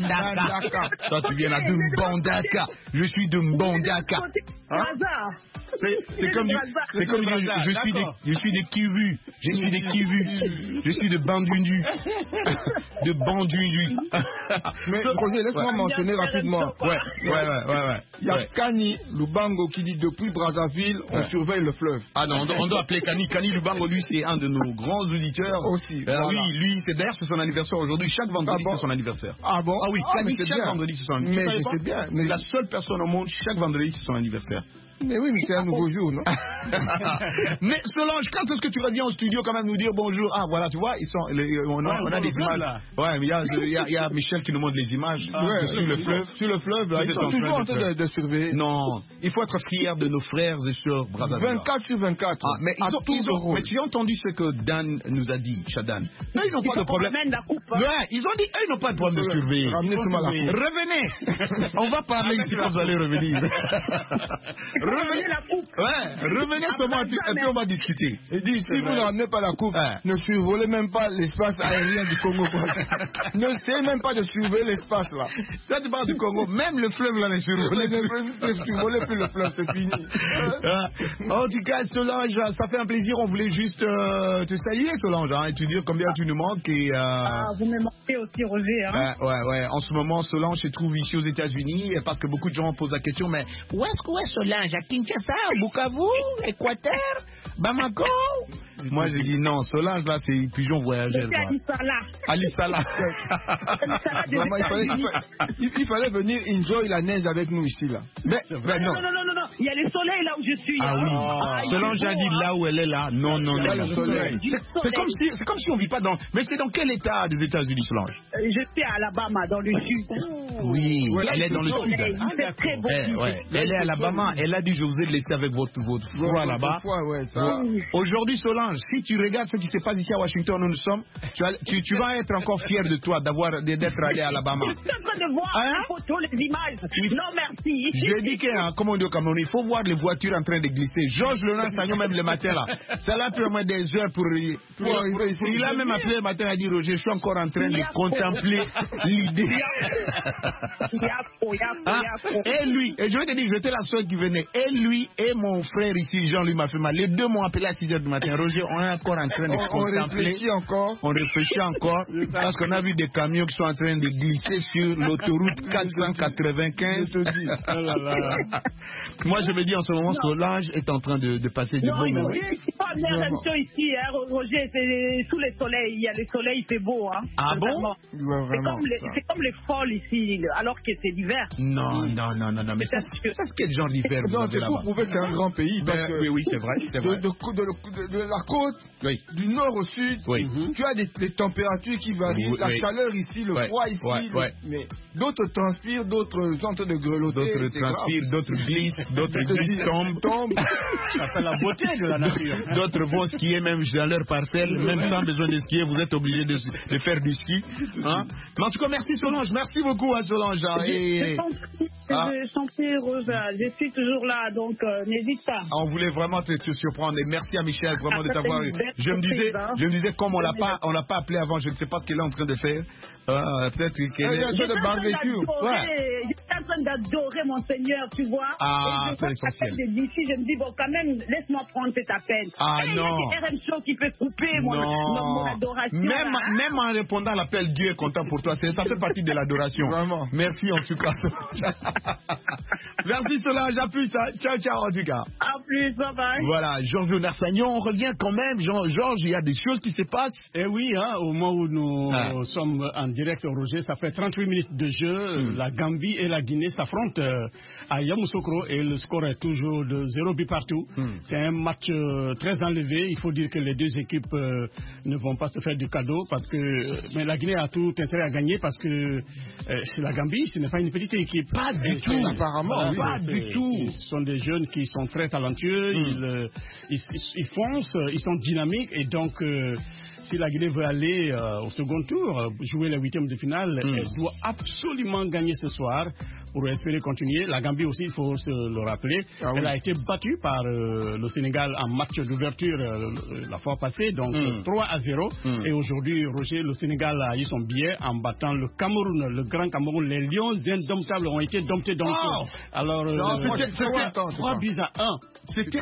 Speaker 1: Toi tu viens là de Mbandaka. Je suis de Mbandaka.
Speaker 11: C'est comme dire, je suis des kivus. Je suis des kivus. Je suis de Bandundu. De Bandundu.
Speaker 4: Mais Roger, laisse-moi mentionner rapidement.
Speaker 11: Ouais.
Speaker 4: Il y a Kani Lubango qui dit depuis Brazzaville, on surveille le fleuve.
Speaker 11: Ah non, on doit appeler Kani. Kani Lubango, lui, c'est un de nos grands auditeurs.
Speaker 4: Aussi. Voilà.
Speaker 11: Oui, lui, c'est d'ailleurs c'est son anniversaire aujourd'hui. Chaque vendredi, c'est son anniversaire.
Speaker 4: Ah bon?
Speaker 11: Ah oui, Kani, chaque vendredi, c'est son anniversaire.
Speaker 4: Mais je sais bien.
Speaker 11: C'est la seule personne au monde, chaque vendredi, c'est son anniversaire.
Speaker 4: Mais oui, mais c'est un nouveau jour, non?
Speaker 11: Mais Solange, quand est-ce que tu reviens au studio quand même nous dire bonjour? Ah voilà, tu vois, on a des images là. Ouais, mais il y a Michel qui nous montre les images
Speaker 4: sur le fleuve. Là, ils sont toujours en train de surveiller.
Speaker 11: Non, il faut être fier de nos frères et sœurs Brazzaville.
Speaker 4: 24 sur 24.
Speaker 11: Ah, mais tu as entendu ce que Dan nous a dit, Shadan? Non, ils n'ont pas de problème. Ouais, ils ont dit, ils n'ont pas de problème de surveiller. Revenez. On va parler ici quand vous allez revenir. Revenez seulement et puis on va discuter.
Speaker 4: Et dit, si vous n'amenez pas la coupe, ne survolez même pas l'espace aérien du Congo. Ne essayez même pas de surveiller l'espace là.
Speaker 11: Ça tu parles du Congo, même le fleuve là ne survolez
Speaker 4: plus le fleuve, c'est fini.
Speaker 11: En tout cas, Solange, ça fait un plaisir. On voulait juste te saluer, Solange, et te dire combien tu nous manques.
Speaker 10: Vous me manquez aussi, Roger.
Speaker 11: Ouais. En ce moment, Solange se trouve ici aux États-Unis parce que beaucoup de gens posent la question, mais où est Solange? À Kinshasa, Bukavu, Équateur, Bamako? Moi, j'ai dit non, Solange, là, c'est pigeon voyageur. Ali Salah.
Speaker 4: Il fallait venir enjoy la neige avec nous ici, là.
Speaker 10: Mais non. Il y a le soleil là où je suis.
Speaker 11: Ah oui. Solange a dit là où elle est là. Non. C'est comme si on vit pas dans. Mais c'est dans quel état des États-Unis, Solange?
Speaker 10: Je suis à Alabama, dans le sud.
Speaker 11: Oui, elle est dans le sud.
Speaker 10: C'est très beau.
Speaker 11: Elle est à Alabama. Elle a dit je vous ai laissé avec votre foi là-bas. Aujourd'hui, Solange, si tu regardes ce qui se passe ici à Washington où nous sommes, tu vas être encore fier de toi d'être allé à Alabama.
Speaker 10: Je suis en train de voir la photo, les images. Non, merci.
Speaker 11: Je dis que, comme on dit au Cameroun, il faut voir les voitures en train de glisser. Georges Leonard Sagnon, même le matin là, ça l'a pris au moins des heures pour il a même appelé le matin, il a dit Roger, je suis encore en train de contempler l'idée. Et lui, et je vais te dire, j'étais la seule qui venait. Et lui et mon frère ici, Jean-Louis Mafema, les deux m'ont appelé à 6 heures du matin. Roger, on est encore en train de contempler. On réfléchit encore parce qu'on a vu des camions qui sont en train de glisser sur l'autoroute 495. Moi, je me dis en ce moment, Solange est en train de passer du bon moment.
Speaker 10: C'est pas bien ici, Roger, c'est sous le soleil. Il y a le soleil, c'est beau.
Speaker 11: Ah bon?
Speaker 10: C'est comme les folles ici, alors que c'est l'hiver.
Speaker 11: Non. Mais ça, c'est quel genre d'hiver?
Speaker 4: Non, c'est pour prouver que c'est un grand pays.
Speaker 11: Oui, c'est vrai.
Speaker 4: De la côte, du nord au sud, tu as des températures qui varient. La chaleur ici, le froid ici. Mais d'autres transpirent, d'autres sont en train de grelotter.
Speaker 11: D'autres transpirent, d'autres glissent, d'autres tombent.
Speaker 12: Ça fait la beauté de la nature.
Speaker 11: D'autres vont skier même dans leur parcelle, même sans besoin de skier, vous êtes obligés de faire du ski. Mais en tout cas, merci Solange, merci beaucoup à Solange.
Speaker 10: Je t'en prie, Rosa, je suis toujours là, donc n'hésite pas.
Speaker 11: On voulait vraiment te surprendre et merci à Michel vraiment de t'avoir. Je me disais comme on l'a pas appelé avant, je ne sais pas ce qu'elle est en train de faire. Peut-être qu'elle est en train de barbecue.
Speaker 10: J'étais en train d'adorer mon Seigneur, tu vois.
Speaker 11: C'est essentiel.
Speaker 10: D'ici, je me dis, bon, quand même, laisse-moi prendre cet appel.
Speaker 11: Non.
Speaker 10: Il y a des RM Show qui peut couper mon adoration.
Speaker 11: Même en répondant à l'appel, Dieu est content pour toi. Ça fait partie de l'adoration.
Speaker 4: Vraiment.
Speaker 11: Merci en tout cas. Merci Solange, à plus. Ciao en tout cas.
Speaker 10: À plus, bye bye.
Speaker 11: Voilà, Georges Leonard Sagnon, on revient quand même. Georges, il y a des choses qui se passent.
Speaker 12: Eh oui, au moment où nous sommes en direct au Roger, ça fait 38 minutes de jeu. La Gambie et la Guinée s'affrontent à Yamoussoukro et le score est toujours de 0 but partout. C'est un match très enlevé. Il faut dire que les deux équipes ne vont pas se faire du cadeau mais la Guinée a tout intérêt à gagner parce que la Gambie, ce n'est pas une petite équipe.
Speaker 11: Pas du tout.
Speaker 12: Apparemment,
Speaker 11: pas du tout.
Speaker 12: Ils sont des jeunes qui sont très talentueux. Ils foncent, ils sont dynamiques et donc si la Guinée veut aller au second tour, jouer les huitièmes de finale, elle doit absolument gagner ce soir pour espérer continuer. La Gambie aussi, il faut se le rappeler, elle a été battue par le Sénégal en match d'ouverture la fois passée, donc 3-0. Et aujourd'hui, Roger, le Sénégal a eu son billet en battant le Cameroun, le grand Cameroun. Les Lions indomptables ont été domptés dans le tour. Alors,
Speaker 11: c'était
Speaker 12: 3 buts à 1.
Speaker 11: C'était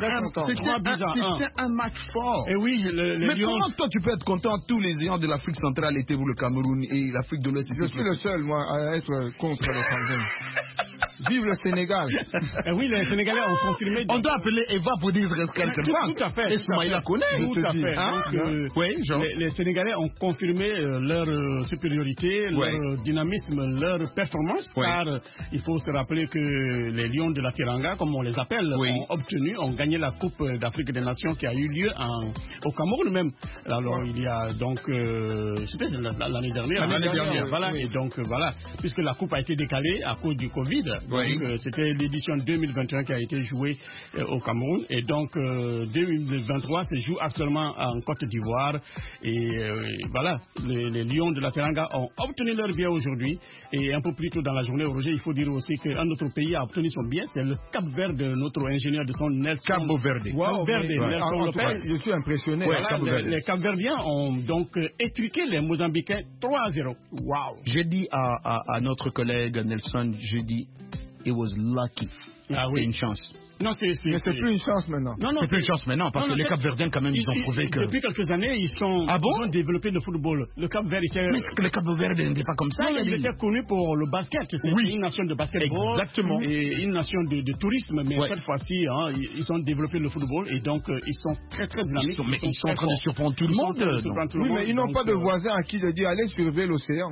Speaker 11: un match fort.
Speaker 12: Et oui,
Speaker 11: mais comment toi tu peux être content? Tous les géants de l'Afrique centrale étaient pour le Cameroun et l'Afrique de l'Ouest.
Speaker 4: Je suis le seul, moi, à être contre le Cameroun. Vive le Sénégal.
Speaker 12: Et oui, les Sénégalais ont confirmé.
Speaker 11: On doit appeler Eva pour dire quelque chose.
Speaker 12: Tout à fait.
Speaker 11: Et Soumaïla connaît.
Speaker 12: Tout à fait. Donc, les Sénégalais ont confirmé leur supériorité, leur dynamisme, leur performance. Car il faut se rappeler que les Lions de la Teranga, comme on les appelle, ont gagné la Coupe d'Afrique des Nations qui a eu lieu au Cameroun même. Alors il y a donc c'était l'année dernière. Voilà. Et donc voilà, puisque la Coupe a été décalée à cause du Covid. Donc c'était l'édition 2021 qui a été jouée au Cameroun. Et donc 2023 se joue actuellement en Côte d'Ivoire. Et voilà, les Lions de la Teranga ont obtenu leur billet aujourd'hui. Et un peu plus tôt dans la journée, Roger, il faut dire aussi qu'un autre pays a obtenu son billet, c'est le Cap-Vert de notre ingénieur de son Nelson.
Speaker 11: Cabo-Verde.
Speaker 12: Nelson Lopez.
Speaker 4: Je suis impressionné.
Speaker 12: Les Cap-Verdiens ont donc étriqué les Mozambicains 3-0.
Speaker 11: Wow. J'ai dit à notre collègue Nelson, j'ai dit, it was lucky. Une chance.
Speaker 12: Non,
Speaker 4: mais c'est plus une chance maintenant.
Speaker 11: C'est plus une chance maintenant parce que les Cap-Verdiens quand même ils ont prouvé que
Speaker 12: depuis quelques années ils ont développé le football. Le Cap-Vert était.
Speaker 11: Mais le Cap-Vert n'était pas comme ça.
Speaker 12: Il était connu pour le basket. C'est une nation de basketball.
Speaker 11: Exactement.
Speaker 12: Et une nation de tourisme. Mais cette fois-ci, ils ont développé le football et donc ils sont très très dynamiques.
Speaker 11: Ils sont en train de surprendre tout le monde.
Speaker 4: Oui, mais ils n'ont pas de voisins à qui de dire allez surveiller l'océan.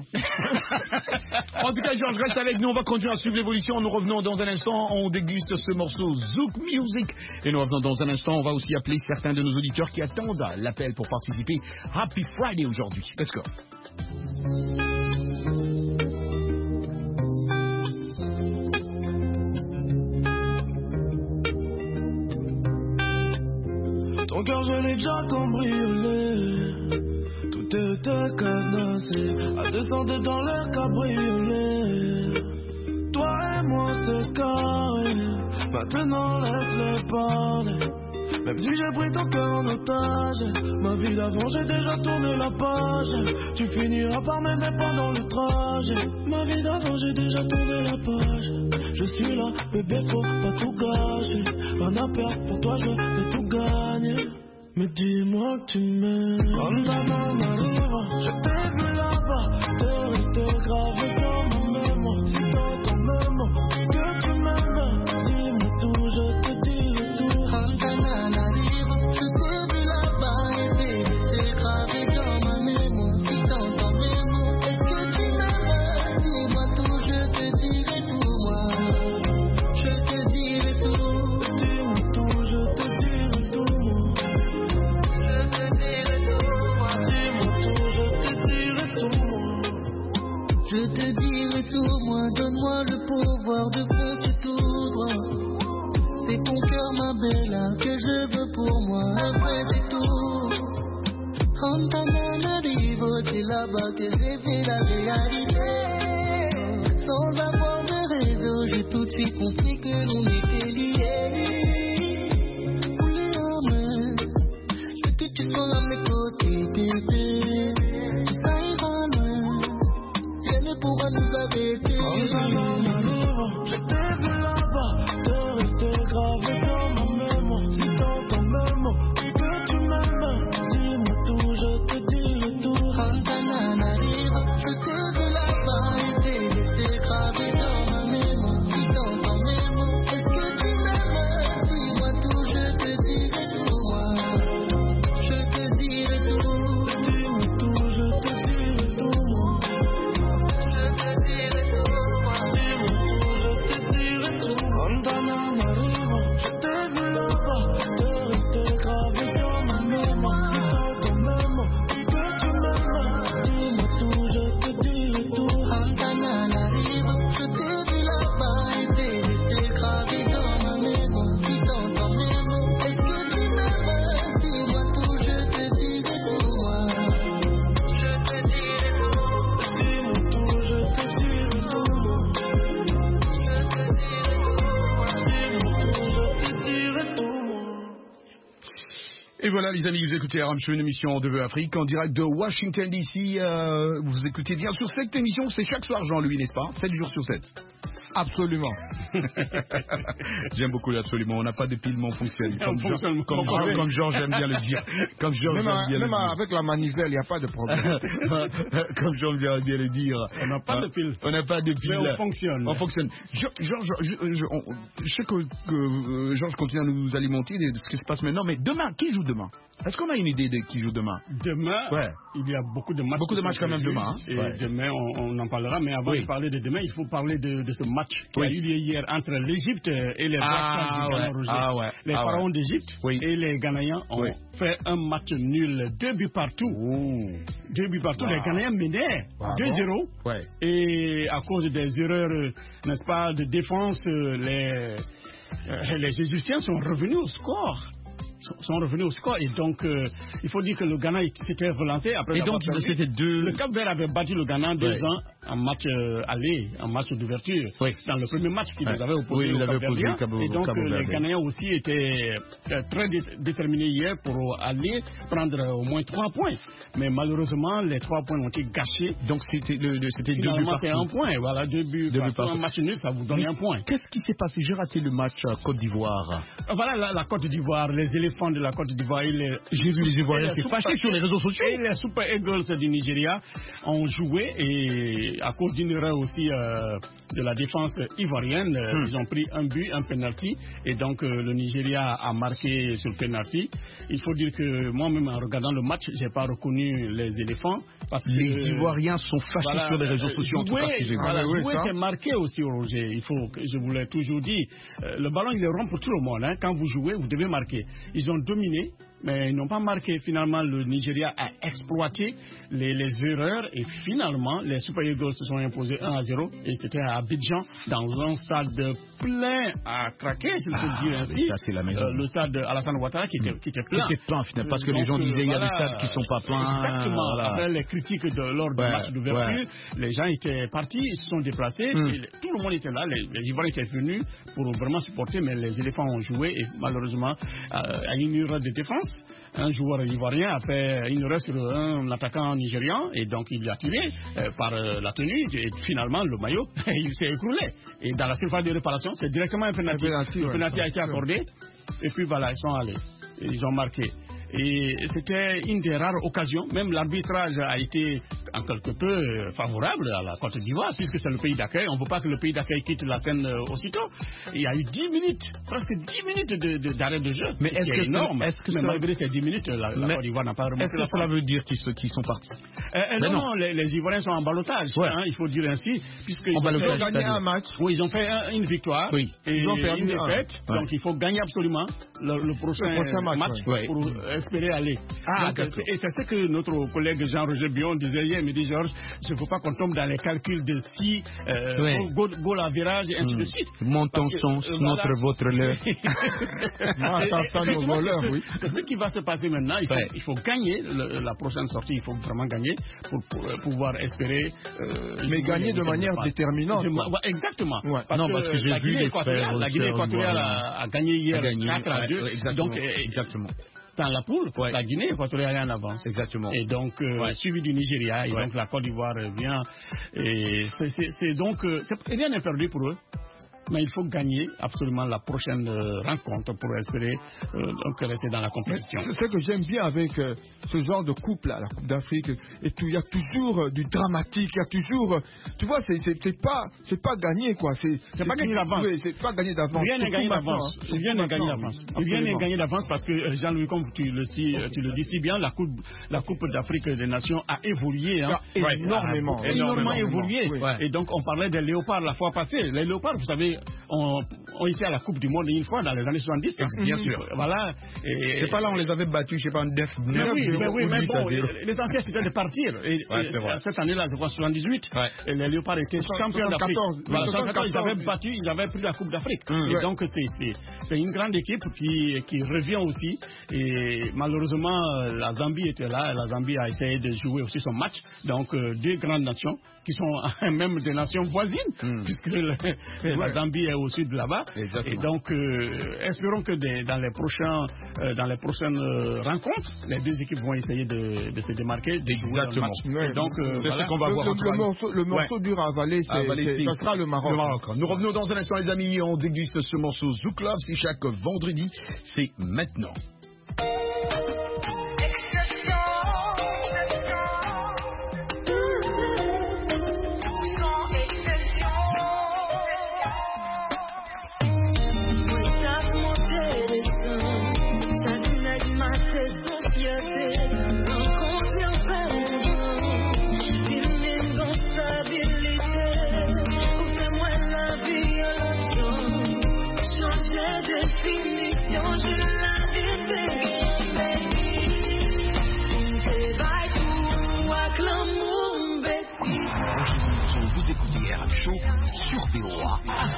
Speaker 11: En tout cas, Georges, reste avec nous. On va continuer à suivre l'évolution. Nous revenons dans un instant. On déguste ce morceau Zouk Music. Et nous revenons dans un instant. On va aussi appeler certains de nos auditeurs qui attendent l'appel pour participer. Happy Friday aujourd'hui. Let's go.
Speaker 3: Ton cœur je l'ai déjà cambriolé. Tout était cadenassé. À descendre dans le cabriolet. Toi et moi c'est carré. Maintenant laisse-le parler. Même si j'ai pris ton cœur en otage, ma vie d'avant j'ai déjà tourné la page. Tu finiras par m'aimer pendant le trajet. Ma vie d'avant j'ai déjà tourné la page. Je suis là, bébé, faut pas tout gâcher. Rien à perdre, pour toi je vais tout gagner. Mais dis-moi que tu m'aimes. Comme ta maman arrive, je t'ai vu là-bas. T'es resté gravé dans ma mémoire. Si t'entends même moi, que tu m'aimes, dis-moi tout, je te dirai tout. Comme ta maman arrive, je t'ai vu là-bas. Et t'es resté gravé dans ma mémoire. Si t'entends même moi, que tu m'aimes, dis-moi tout, je te dirai tout, moi. Je te dirai tout. Dis-moi tout, je te dirai tout, moi. Je te dirai tout, moi, donne-moi le pouvoir de faire tout droit. C'est ton cœur, ma belle, que je veux pour moi, après c'est tout. Antananarivo, c'est là-bas que j'ai fait la réalité. Sans avoir de réseau, j'ai tout de suite compris que l'on était liés. Oui, maman, je veux que tu sois à mes côtés, bébé. Ça ira loin. Elle pourra nous arrêter. Je t'ai vu là-bas, t'es resté gravé dans ma mémoire. Si t'entends même mot, que tu m'aimes, dis-moi tout, je te dirai tout. Antananarivo, je t'ai vu là-bas, et t'es resté gravé dans ma mémoire. Si t'entends même mot, que tu m'aimes, dis-moi tout, je te dirai tout, moi. Je te dirai tout, dis-moi tout, je te dirai tout, moi. Je te dirai tout, moi. Dis-moi tout, je te dirai tout.
Speaker 1: Et voilà les amis, vous écoutez RM Show, une émission de Vœux Afrique en direct de Washington DC. Vous écoutez bien sûr cette émission, c'est chaque soir Jean-Louis, n'est-ce pas? 7 jours sur 7. Absolument. J'aime beaucoup l'absolument. On n'a pas de pile, mais on fonctionne. Comme Georges aime bien le dire.
Speaker 4: Même avec la manivelle, il n'y a pas de problème.
Speaker 1: Comme Georges aime bien le dire.
Speaker 12: On n'a pas de pile.
Speaker 1: On n'a pas de pile.
Speaker 12: Mais on fonctionne.
Speaker 1: On fonctionne. Georges, je sais que Georges continue à nous alimenter de ce qui se passe maintenant, mais demain, qui joue demain? Est-ce qu'on a une idée de qui joue demain?
Speaker 12: Demain, il y a beaucoup de matchs.
Speaker 1: Beaucoup de matchs quand même demain.
Speaker 12: Et demain, on en parlera. Mais avant de parler de demain, il faut parler de ce match qui a eu lieu hier entre l'Égypte et les Les pharaons d'Égypte et les Ghanéens ont fait un match nul, 2 buts partout. 2 buts partout. Les Ghanéens menaient 2-0. Et à cause des erreurs, n'est-ce pas, de défense, les Égyptiens sont revenus au score. Et donc il faut dire que le Ghana s'était relancé après.
Speaker 1: Et donc c'était
Speaker 12: le Cap-Vert avait battu le Ghana 2 ans en match aller, en match d'ouverture. Dans le premier match qu'ils avaient opposé au Cap-Verdien. Et donc les Ghanéens aussi étaient très déterminés hier pour aller prendre au moins 3 points. Mais malheureusement les 3 points ont été gâchés.
Speaker 1: Donc c'était 2 buts partout.
Speaker 12: C'est 1 point, voilà, 2 buts partout. Un match nul, ça vous donne 1 point.
Speaker 1: Qu'est-ce qui s'est passé? J'ai raté le match Côte d'Ivoire.
Speaker 12: Voilà la Côte d'Ivoire, les éléphants de la Côte d'Ivoire.
Speaker 1: J'ai vu les Ivoiriens s'est fâché sur les réseaux sociaux.
Speaker 12: Et les Super Eagles du Nigeria ont joué et à cause d'une erreur aussi de la défense ivoirienne, ils ont pris un but, un penalty, et donc le Nigeria a marqué sur le penalty. Il faut dire que moi-même en regardant le match, j'ai pas reconnu les éléphants parce que
Speaker 1: les Ivoiriens sont fâchés sur les réseaux sociaux. En tout cas,
Speaker 12: jouer c'est marqué aussi, Roger. Il faut que je vous l'ai toujours dit. Le ballon il est rond pour tout le monde. Quand vous jouez, vous devez marquer. Ils ont dominé, mais ils n'ont pas marqué. Finalement, le Nigeria a exploité les erreurs et finalement, les Super Eagles se sont imposés 1-0 et c'était à Abidjan, dans un stade plein à craquer, si je peux dire ainsi.
Speaker 1: Ça, c'est la maison.
Speaker 12: Le stade Alassane Ouattara qui était plein.
Speaker 1: Qui était plein, finalement, parce que les gens disaient il y a des stades qui ne sont pas pleins.
Speaker 12: Exactement. Après les critiques lors du match d'ouverture, les gens étaient partis, ils se sont déplacés, et tout le monde était là, les Ivoiriens étaient venus pour vraiment supporter, mais les éléphants ont joué et malheureusement, à une erreur de défense, un joueur ivoirien a fait une erreur sur un attaquant nigérian et donc il a tiré par la tenue et finalement le maillot il s'est écroulé et dans la surface de réparation c'est directement un penalty. Le penalty a été accordé et puis voilà, ils sont allés et ils ont marqué. Et c'était une des rares occasions, même l'arbitrage a été en quelque peu favorable à la Côte d'Ivoire, puisque c'est le pays d'accueil. On ne veut pas que le pays d'accueil quitte la scène aussitôt. Il y a eu 10 minutes, presque 10 minutes d'arrêt de jeu. Mais est-ce que énorme. Mais malgré ces 10 minutes, la Côte d'Ivoire n'a pas remonté.
Speaker 1: Est-ce que cela veut dire qu'ils sont partis?
Speaker 12: Non, les Ivoiriens sont en ballottage, il faut dire ainsi, puisqu'ils ont
Speaker 4: gagné un match.
Speaker 12: Oui, ils ont fait une victoire et
Speaker 4: ils ont perdu
Speaker 12: une défaite. Donc il faut gagner absolument le prochain match pour espérer aller. Et c'est ce que notre collègue Jean-Roger Bion disait hier. Il me dit, Georges, je ne veux pas qu'on tombe dans les calculs de si goal à virage et ainsi de suite.
Speaker 1: Montons votre l'heure.
Speaker 12: C'est ce qui va se passer maintenant. Il faut gagner la prochaine sortie. Il faut vraiment gagner pour pouvoir espérer.
Speaker 4: Mais gagner de manière déterminante.
Speaker 12: Exactement.
Speaker 1: Parce que j'ai vu
Speaker 12: la Guinée équatoriale a gagné hier 4-2. Donc,
Speaker 1: exactement.
Speaker 12: Dans la poule, la Guinée équatoriale est en avance.
Speaker 1: Exactement.
Speaker 12: Et donc, suivi du Nigeria, et donc la Côte d'Ivoire vient. Et c'est donc, rien n'est perdu pour eux. Mais il faut gagner absolument la prochaine rencontre pour espérer rester dans la compétition.
Speaker 4: C'est ce que j'aime bien avec ce genre de coupe-là, la Coupe d'Afrique. Et tout, il y a toujours du dramatique, il y a toujours... Tu vois, c'est pas gagné, quoi.
Speaker 12: C'est pas gagné d'avance.
Speaker 4: Oui, c'est pas gagné d'avance.
Speaker 12: Rien n'est gagné d'avance. Rien n'est gagné d'avance parce que, Jean-Louis, comme tu le dis si bien, la Coupe d'Afrique des Nations a évolué.
Speaker 4: Énormément
Speaker 12: évolué.
Speaker 4: Oui.
Speaker 12: Et donc, on parlait des léopards la fois passée. Les léopards, vous savez, ont été à la Coupe du Monde une fois dans les années 70.
Speaker 1: Bien sûr.
Speaker 12: Voilà.
Speaker 1: C'est pas là on les avait battus, je sais pas, en 9.
Speaker 12: Mais bon, l'essentiel c'était de partir. Et cette année-là, je crois 78, et les léopards étaient champions d'Afrique. Ils avaient pris la Coupe d'Afrique. Et donc c'est une grande équipe qui revient aussi. Et malheureusement, la Zambie était là. La Zambie a essayé de jouer aussi son match. Donc 2 grandes nations qui sont même des nations voisines, puisque la Zambie est au sud de là-bas. là. Et donc, espérons que dans les prochaines rencontres, les deux équipes vont essayer de se démarquer.
Speaker 11: Exactement.
Speaker 12: Et donc,
Speaker 11: c'est ce qu'on va voir.
Speaker 4: Le morceau dur à avaler, ça sera le Maroc.
Speaker 1: Nous revenons dans un instant, les amis. On déguste ce morceau Zouk Love. C'est chaque vendredi. C'est maintenant. Vous écoutez RM Show sur VOA.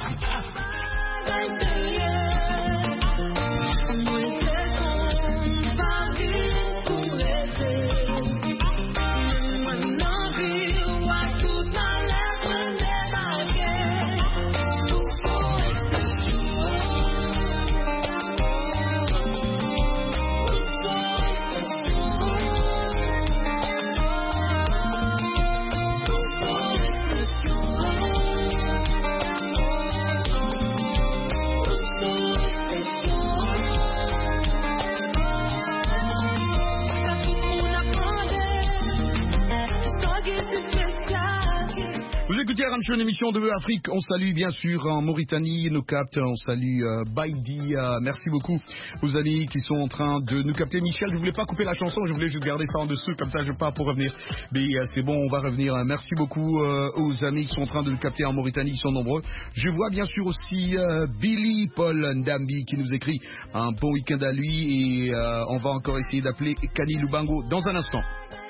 Speaker 1: Écoutez, RM Show, une émission de Afrique. On salue bien sûr en Mauritanie nos captes. On salue Baïdi. Merci beaucoup aux amis qui sont en train de nous capter. Michel, je voulais pas couper la chanson, je voulais juste garder ça en dessous, comme ça je pars pour revenir. Mais c'est bon, on va revenir. Merci beaucoup aux amis qui sont en train de nous capter en Mauritanie, ils sont nombreux. Je vois bien sûr aussi Billy Paul Ndambi qui nous écrit un bon week-end à lui. Et on va encore essayer d'appeler Kani Lubango dans un instant.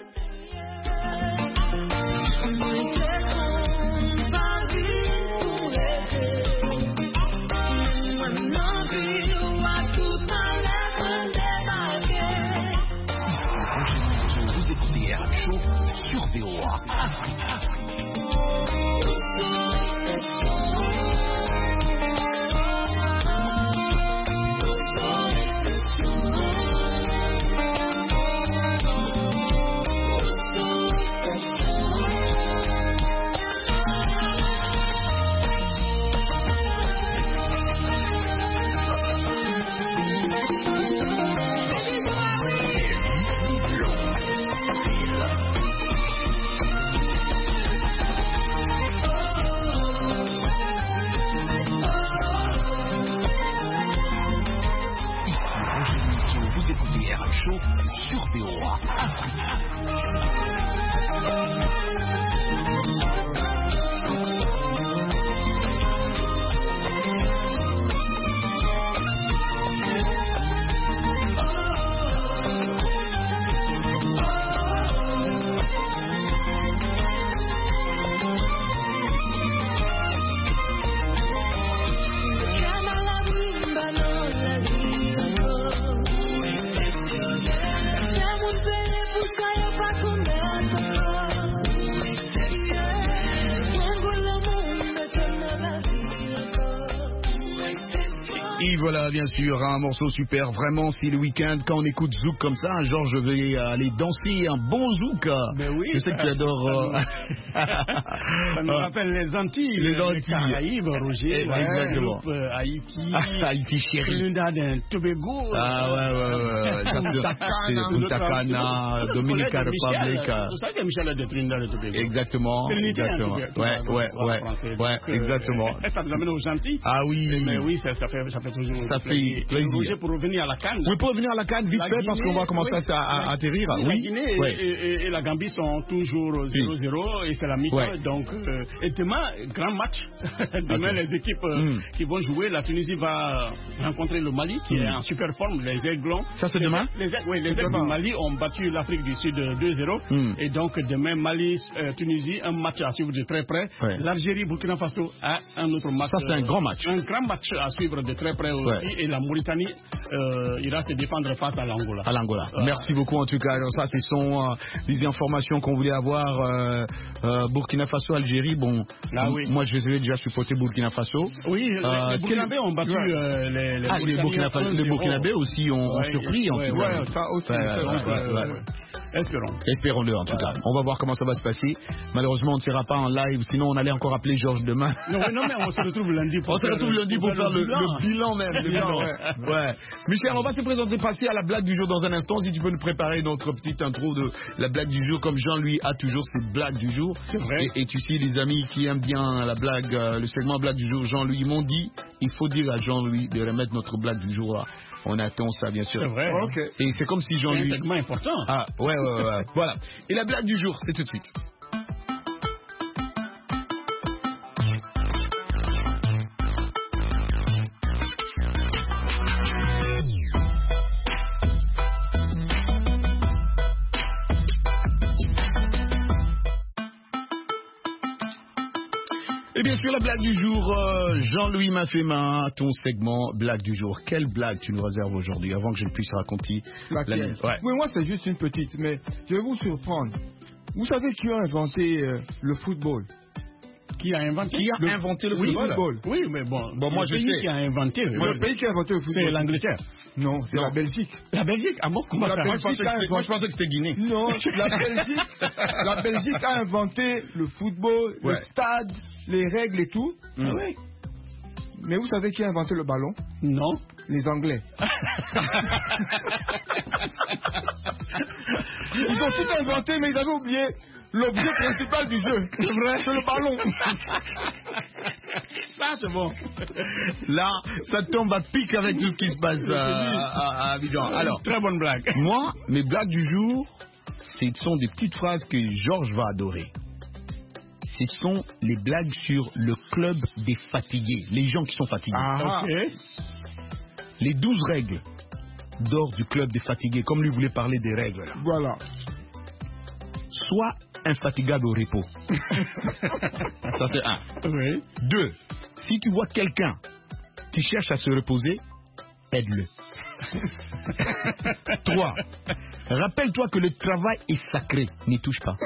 Speaker 1: Sur VOA. Sur VOA. Et voilà, bien sûr, un morceau super, vraiment, c'est le week-end. Quand on écoute Zouk comme ça, genre, je vais aller danser un bon Zouk.
Speaker 12: Mais oui,
Speaker 1: je sais que tu adores.
Speaker 12: Ça nous rappelle les Antilles, les Caraïbes, Roger.
Speaker 1: Exactement.
Speaker 12: Haïti,
Speaker 1: Haïti chérie.
Speaker 12: Trinidad et Tobago.
Speaker 1: ouais. Punta Cana, Dominica Republic.
Speaker 12: C'est ça que Michel est de Trinidad et Tobago.
Speaker 1: Exactement. Exactement. Ouais, exactement.
Speaker 12: Ça nous amène aux Antilles.
Speaker 1: Ah oui.
Speaker 12: Mais oui, ça fait toujours.
Speaker 1: Ça fait plaisir.
Speaker 12: Roger, pour revenir à la CAN.
Speaker 1: Oui, pour revenir à la CAN, vite fait, parce qu'on va commencer à atterrir.
Speaker 12: Oui. La Guinée et la Gambie sont toujours 0-0 et c'est la mi-temps. Donc, et demain, grand match. Demain, les équipes qui vont jouer, la Tunisie va rencontrer le Mali, qui est en super forme, les Aiglons.
Speaker 1: Ça, c'est demain?
Speaker 12: Les Aiglons du Mali ont battu l'Afrique du Sud 2-0. Et donc, demain, Mali-Tunisie, un match à suivre de très près. L'Algérie-Burkina Faso a un autre match.
Speaker 1: Ça, c'est un grand match.
Speaker 12: Un grand match à suivre de très très près aussi. Et la Mauritanie ira se défendre face à l'Angola.
Speaker 1: Merci beaucoup en tout cas. Alors ça, ce sont des informations qu'on voulait avoir. Burkina Faso, Algérie. Bon, moi je vais déjà supporter Burkina Faso.
Speaker 12: Oui, les Burkinabés ont battu
Speaker 1: les Burkinabés aussi ont surpris. Espérons-le en tout cas. On va voir comment ça va se passer. Malheureusement, on ne sera pas en live, sinon on allait encore appeler Georges demain.
Speaker 12: Non, mais on se retrouve lundi pour
Speaker 1: faire le bilan même. Michel, on va se passer à la blague du jour dans un instant. Si tu peux nous préparer notre petite intro de la blague du jour, comme Jean-Louis a toujours ses blagues du jour.
Speaker 12: C'est vrai.
Speaker 1: Et tu sais, les amis qui aiment bien la blague, le segment blague du jour, Jean-Louis m'ont dit, il faut dire à Jean-Louis de remettre notre blague du jour là. On attend ça, bien sûr.
Speaker 12: C'est vrai.
Speaker 1: Okay. Et c'est comme si Jean-Louis...
Speaker 12: C'est un segment important.
Speaker 1: Ah, ouais. Voilà. Et la blague du jour, c'est tout de suite. Et bien sûr, la blague du jour, Jean-Louis Mafema, ton segment blague du jour. Quelle blague tu nous réserves aujourd'hui, avant que je ne puisse raconter
Speaker 4: laquelle? Oui, moi c'est juste une petite, mais je vais vous surprendre. Vous savez qui a inventé le football?
Speaker 12: Qui a inventé
Speaker 1: le football?
Speaker 12: Oui, mais bon moi je sais.
Speaker 1: Qui a inventé
Speaker 4: le pays qui a inventé le football,
Speaker 12: c'est l'Angleterre.
Speaker 4: Non, c'est la Belgique.
Speaker 12: La Belgique? Ah bon?
Speaker 1: Moi je pensais que c'était Guinée.
Speaker 4: Non, la Belgique a inventé le football, le stade, les règles et tout.
Speaker 12: Ah oui.
Speaker 4: Mais vous savez qui a inventé le ballon?
Speaker 12: Non.
Speaker 4: Les Anglais. Ils ont tout inventé, mais ils avaient oublié l'objet principal du jeu.
Speaker 12: C'est vrai,
Speaker 4: c'est le ballon.
Speaker 12: Ça, c'est bon.
Speaker 1: Là, ça tombe à pic avec tout ce qui se passe à Abidjan. Alors,
Speaker 12: très bonne blague.
Speaker 1: Moi, mes blagues du jour, ce sont des petites phrases que Georges va adorer. Ce sont les blagues sur le club des fatigués, les gens qui sont fatigués.
Speaker 12: Okay.
Speaker 1: Les 12 règles d'or du club des fatigués, comme lui voulait parler des règles.
Speaker 4: Voilà.
Speaker 1: Sois infatigable au repos. Ça c'est 1.
Speaker 12: Oui.
Speaker 1: 2. Si tu vois quelqu'un qui cherche à se reposer, aide-le. 3. Rappelle-toi que le travail est sacré, n'y touche pas.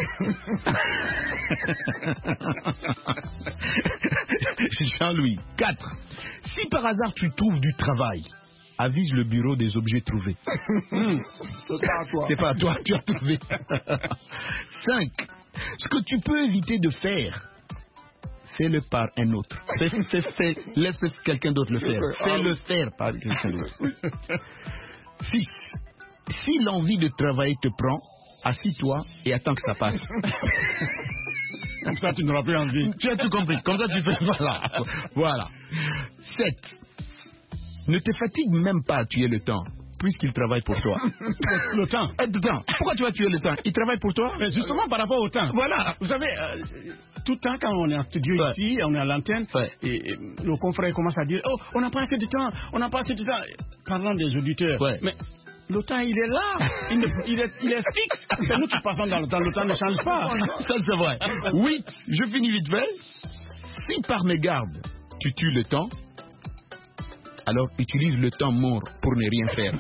Speaker 1: Jean-Louis. 4. Si par hasard tu trouves du travail, avise le bureau des objets trouvés.
Speaker 4: C'est pas à toi.
Speaker 1: C'est pas à toi, tu as trouvé. 5. Ce que tu peux éviter de faire, fais-le par un autre. Laisse quelqu'un d'autre le faire. Fais-le faire par quelqu'un d'autre. 6. Si l'envie de travailler te prend, assis-toi et attends que ça passe.
Speaker 12: Comme ça, tu n'auras plus envie.
Speaker 1: Tu as tout compris. Comme ça, tu fais... Voilà. 7. Ne te fatigue même pas à tuer le temps, puisqu'il travaille pour toi.
Speaker 12: Le temps.
Speaker 1: Pourquoi tu vas tuer le temps? Il travaille pour toi?
Speaker 12: Mais justement, par rapport au temps.
Speaker 1: Voilà.
Speaker 12: Vous savez, tout le temps, quand on est en studio ici, on est à l'antenne, et nos confrères commencent à dire, oh, on n'a pas assez de temps, on n'a pas assez de temps. Parlant des auditeurs. Mais le temps, il est là. Il est fixe. C'est nous qui passons dans le temps. Le temps ne change pas.
Speaker 1: Ça, c'est vrai. 8. Je finis vite fait. Si par mégarde, tu tues le temps, alors utilise le temps mort pour ne rien faire.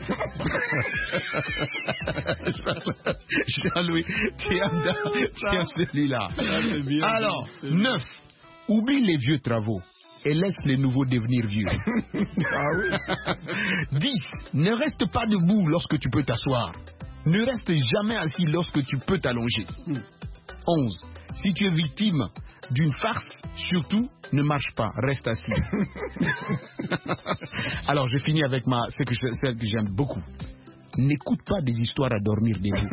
Speaker 1: Jean-Louis, tu aimes celui-là. Alors, 9. Oublie les vieux travaux et laisse les nouveaux devenir vieux. 10. Ne reste pas debout lorsque tu peux t'asseoir. Ne reste jamais assis lorsque tu peux t'allonger. 11. Si tu es victime d'une farce, surtout, ne marche pas, reste assis. Alors, je finis avec celle que j'aime beaucoup. N'écoute pas des histoires à dormir debout.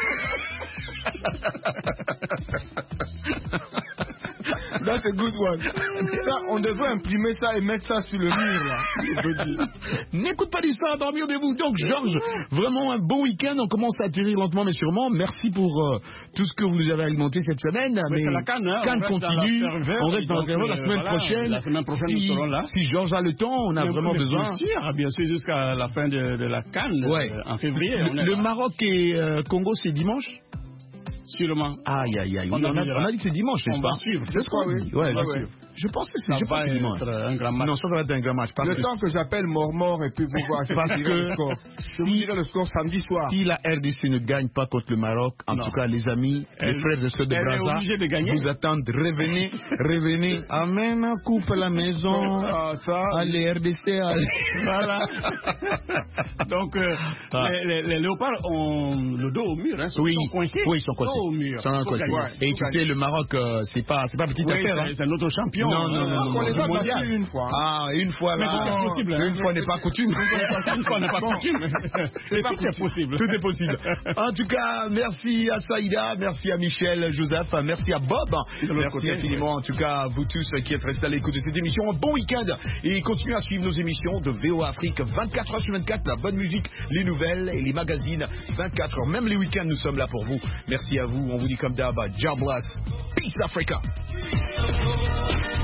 Speaker 4: That's a good one. Ça, on devrait imprimer ça et mettre ça sur le mur, là.
Speaker 1: N'écoute pas d'histoire à dormir debout. Donc, Georges, vraiment un beau week-end. On commence à atterrir lentement mais sûrement. Merci pour tout ce que vous nous avez alimenté cette semaine.
Speaker 12: Mais c'est la Cannes, hein.
Speaker 1: Cannes continue. On reste dans la ferveur la semaine prochaine.
Speaker 12: La semaine prochaine, nous serons là.
Speaker 1: Si Georges a le temps, on a vraiment besoin.
Speaker 12: Bien sûr, jusqu'à la fin de la Cannes, en février.
Speaker 1: Le Maroc et Congo, c'est dimanche?
Speaker 12: Sûrement.
Speaker 1: Aïe. On a dit que c'est dimanche, n'est-ce pas?
Speaker 12: On va suivre.
Speaker 1: C'est ce qu'on dit. Ouais,
Speaker 11: Je pense que
Speaker 12: ça va être un grand match.
Speaker 11: Non, ça va être un grand match.
Speaker 4: Le temps que j'appelle Mort et puis vous voir.
Speaker 11: Parce que
Speaker 4: je vous dirai le score samedi soir.
Speaker 11: Si la RDC ne gagne pas contre le Maroc, en tout cas les amis, les frères et sœurs de Brazza vous attendent. Revenez. Amen, coupe la maison. Allez RDC, allez.
Speaker 12: Voilà. Donc les léopards ont le dos au mur. Ils sont coincés.
Speaker 11: Oui, ils sont coincés.
Speaker 12: Au mur.
Speaker 11: Et tu sais, le Maroc, c'est pas petite affaire.
Speaker 12: C'est un autre champion.
Speaker 11: Non.
Speaker 4: On les a battus une fois.
Speaker 11: Ah, une fois là.
Speaker 12: C'est possible.
Speaker 11: Une fois n'est pas coutume.
Speaker 12: Une fois n'est pas coutume. Tout est possible.
Speaker 11: Tout est possible. En tout cas, merci à Saïda, merci à Michel, Joseph, merci à Bob. Merci infiniment, en tout cas, à vous tous qui êtes restés à l'écoute de cette émission. Un bon week-end et continuez à suivre nos émissions de VOA Afrique 24 h sur 24. La bonne musique, les nouvelles et les magazines 24 h. Même les week-ends, nous sommes là pour vous. Merci à vous. On vous dit comme d'hab, God bless. Peace Africa.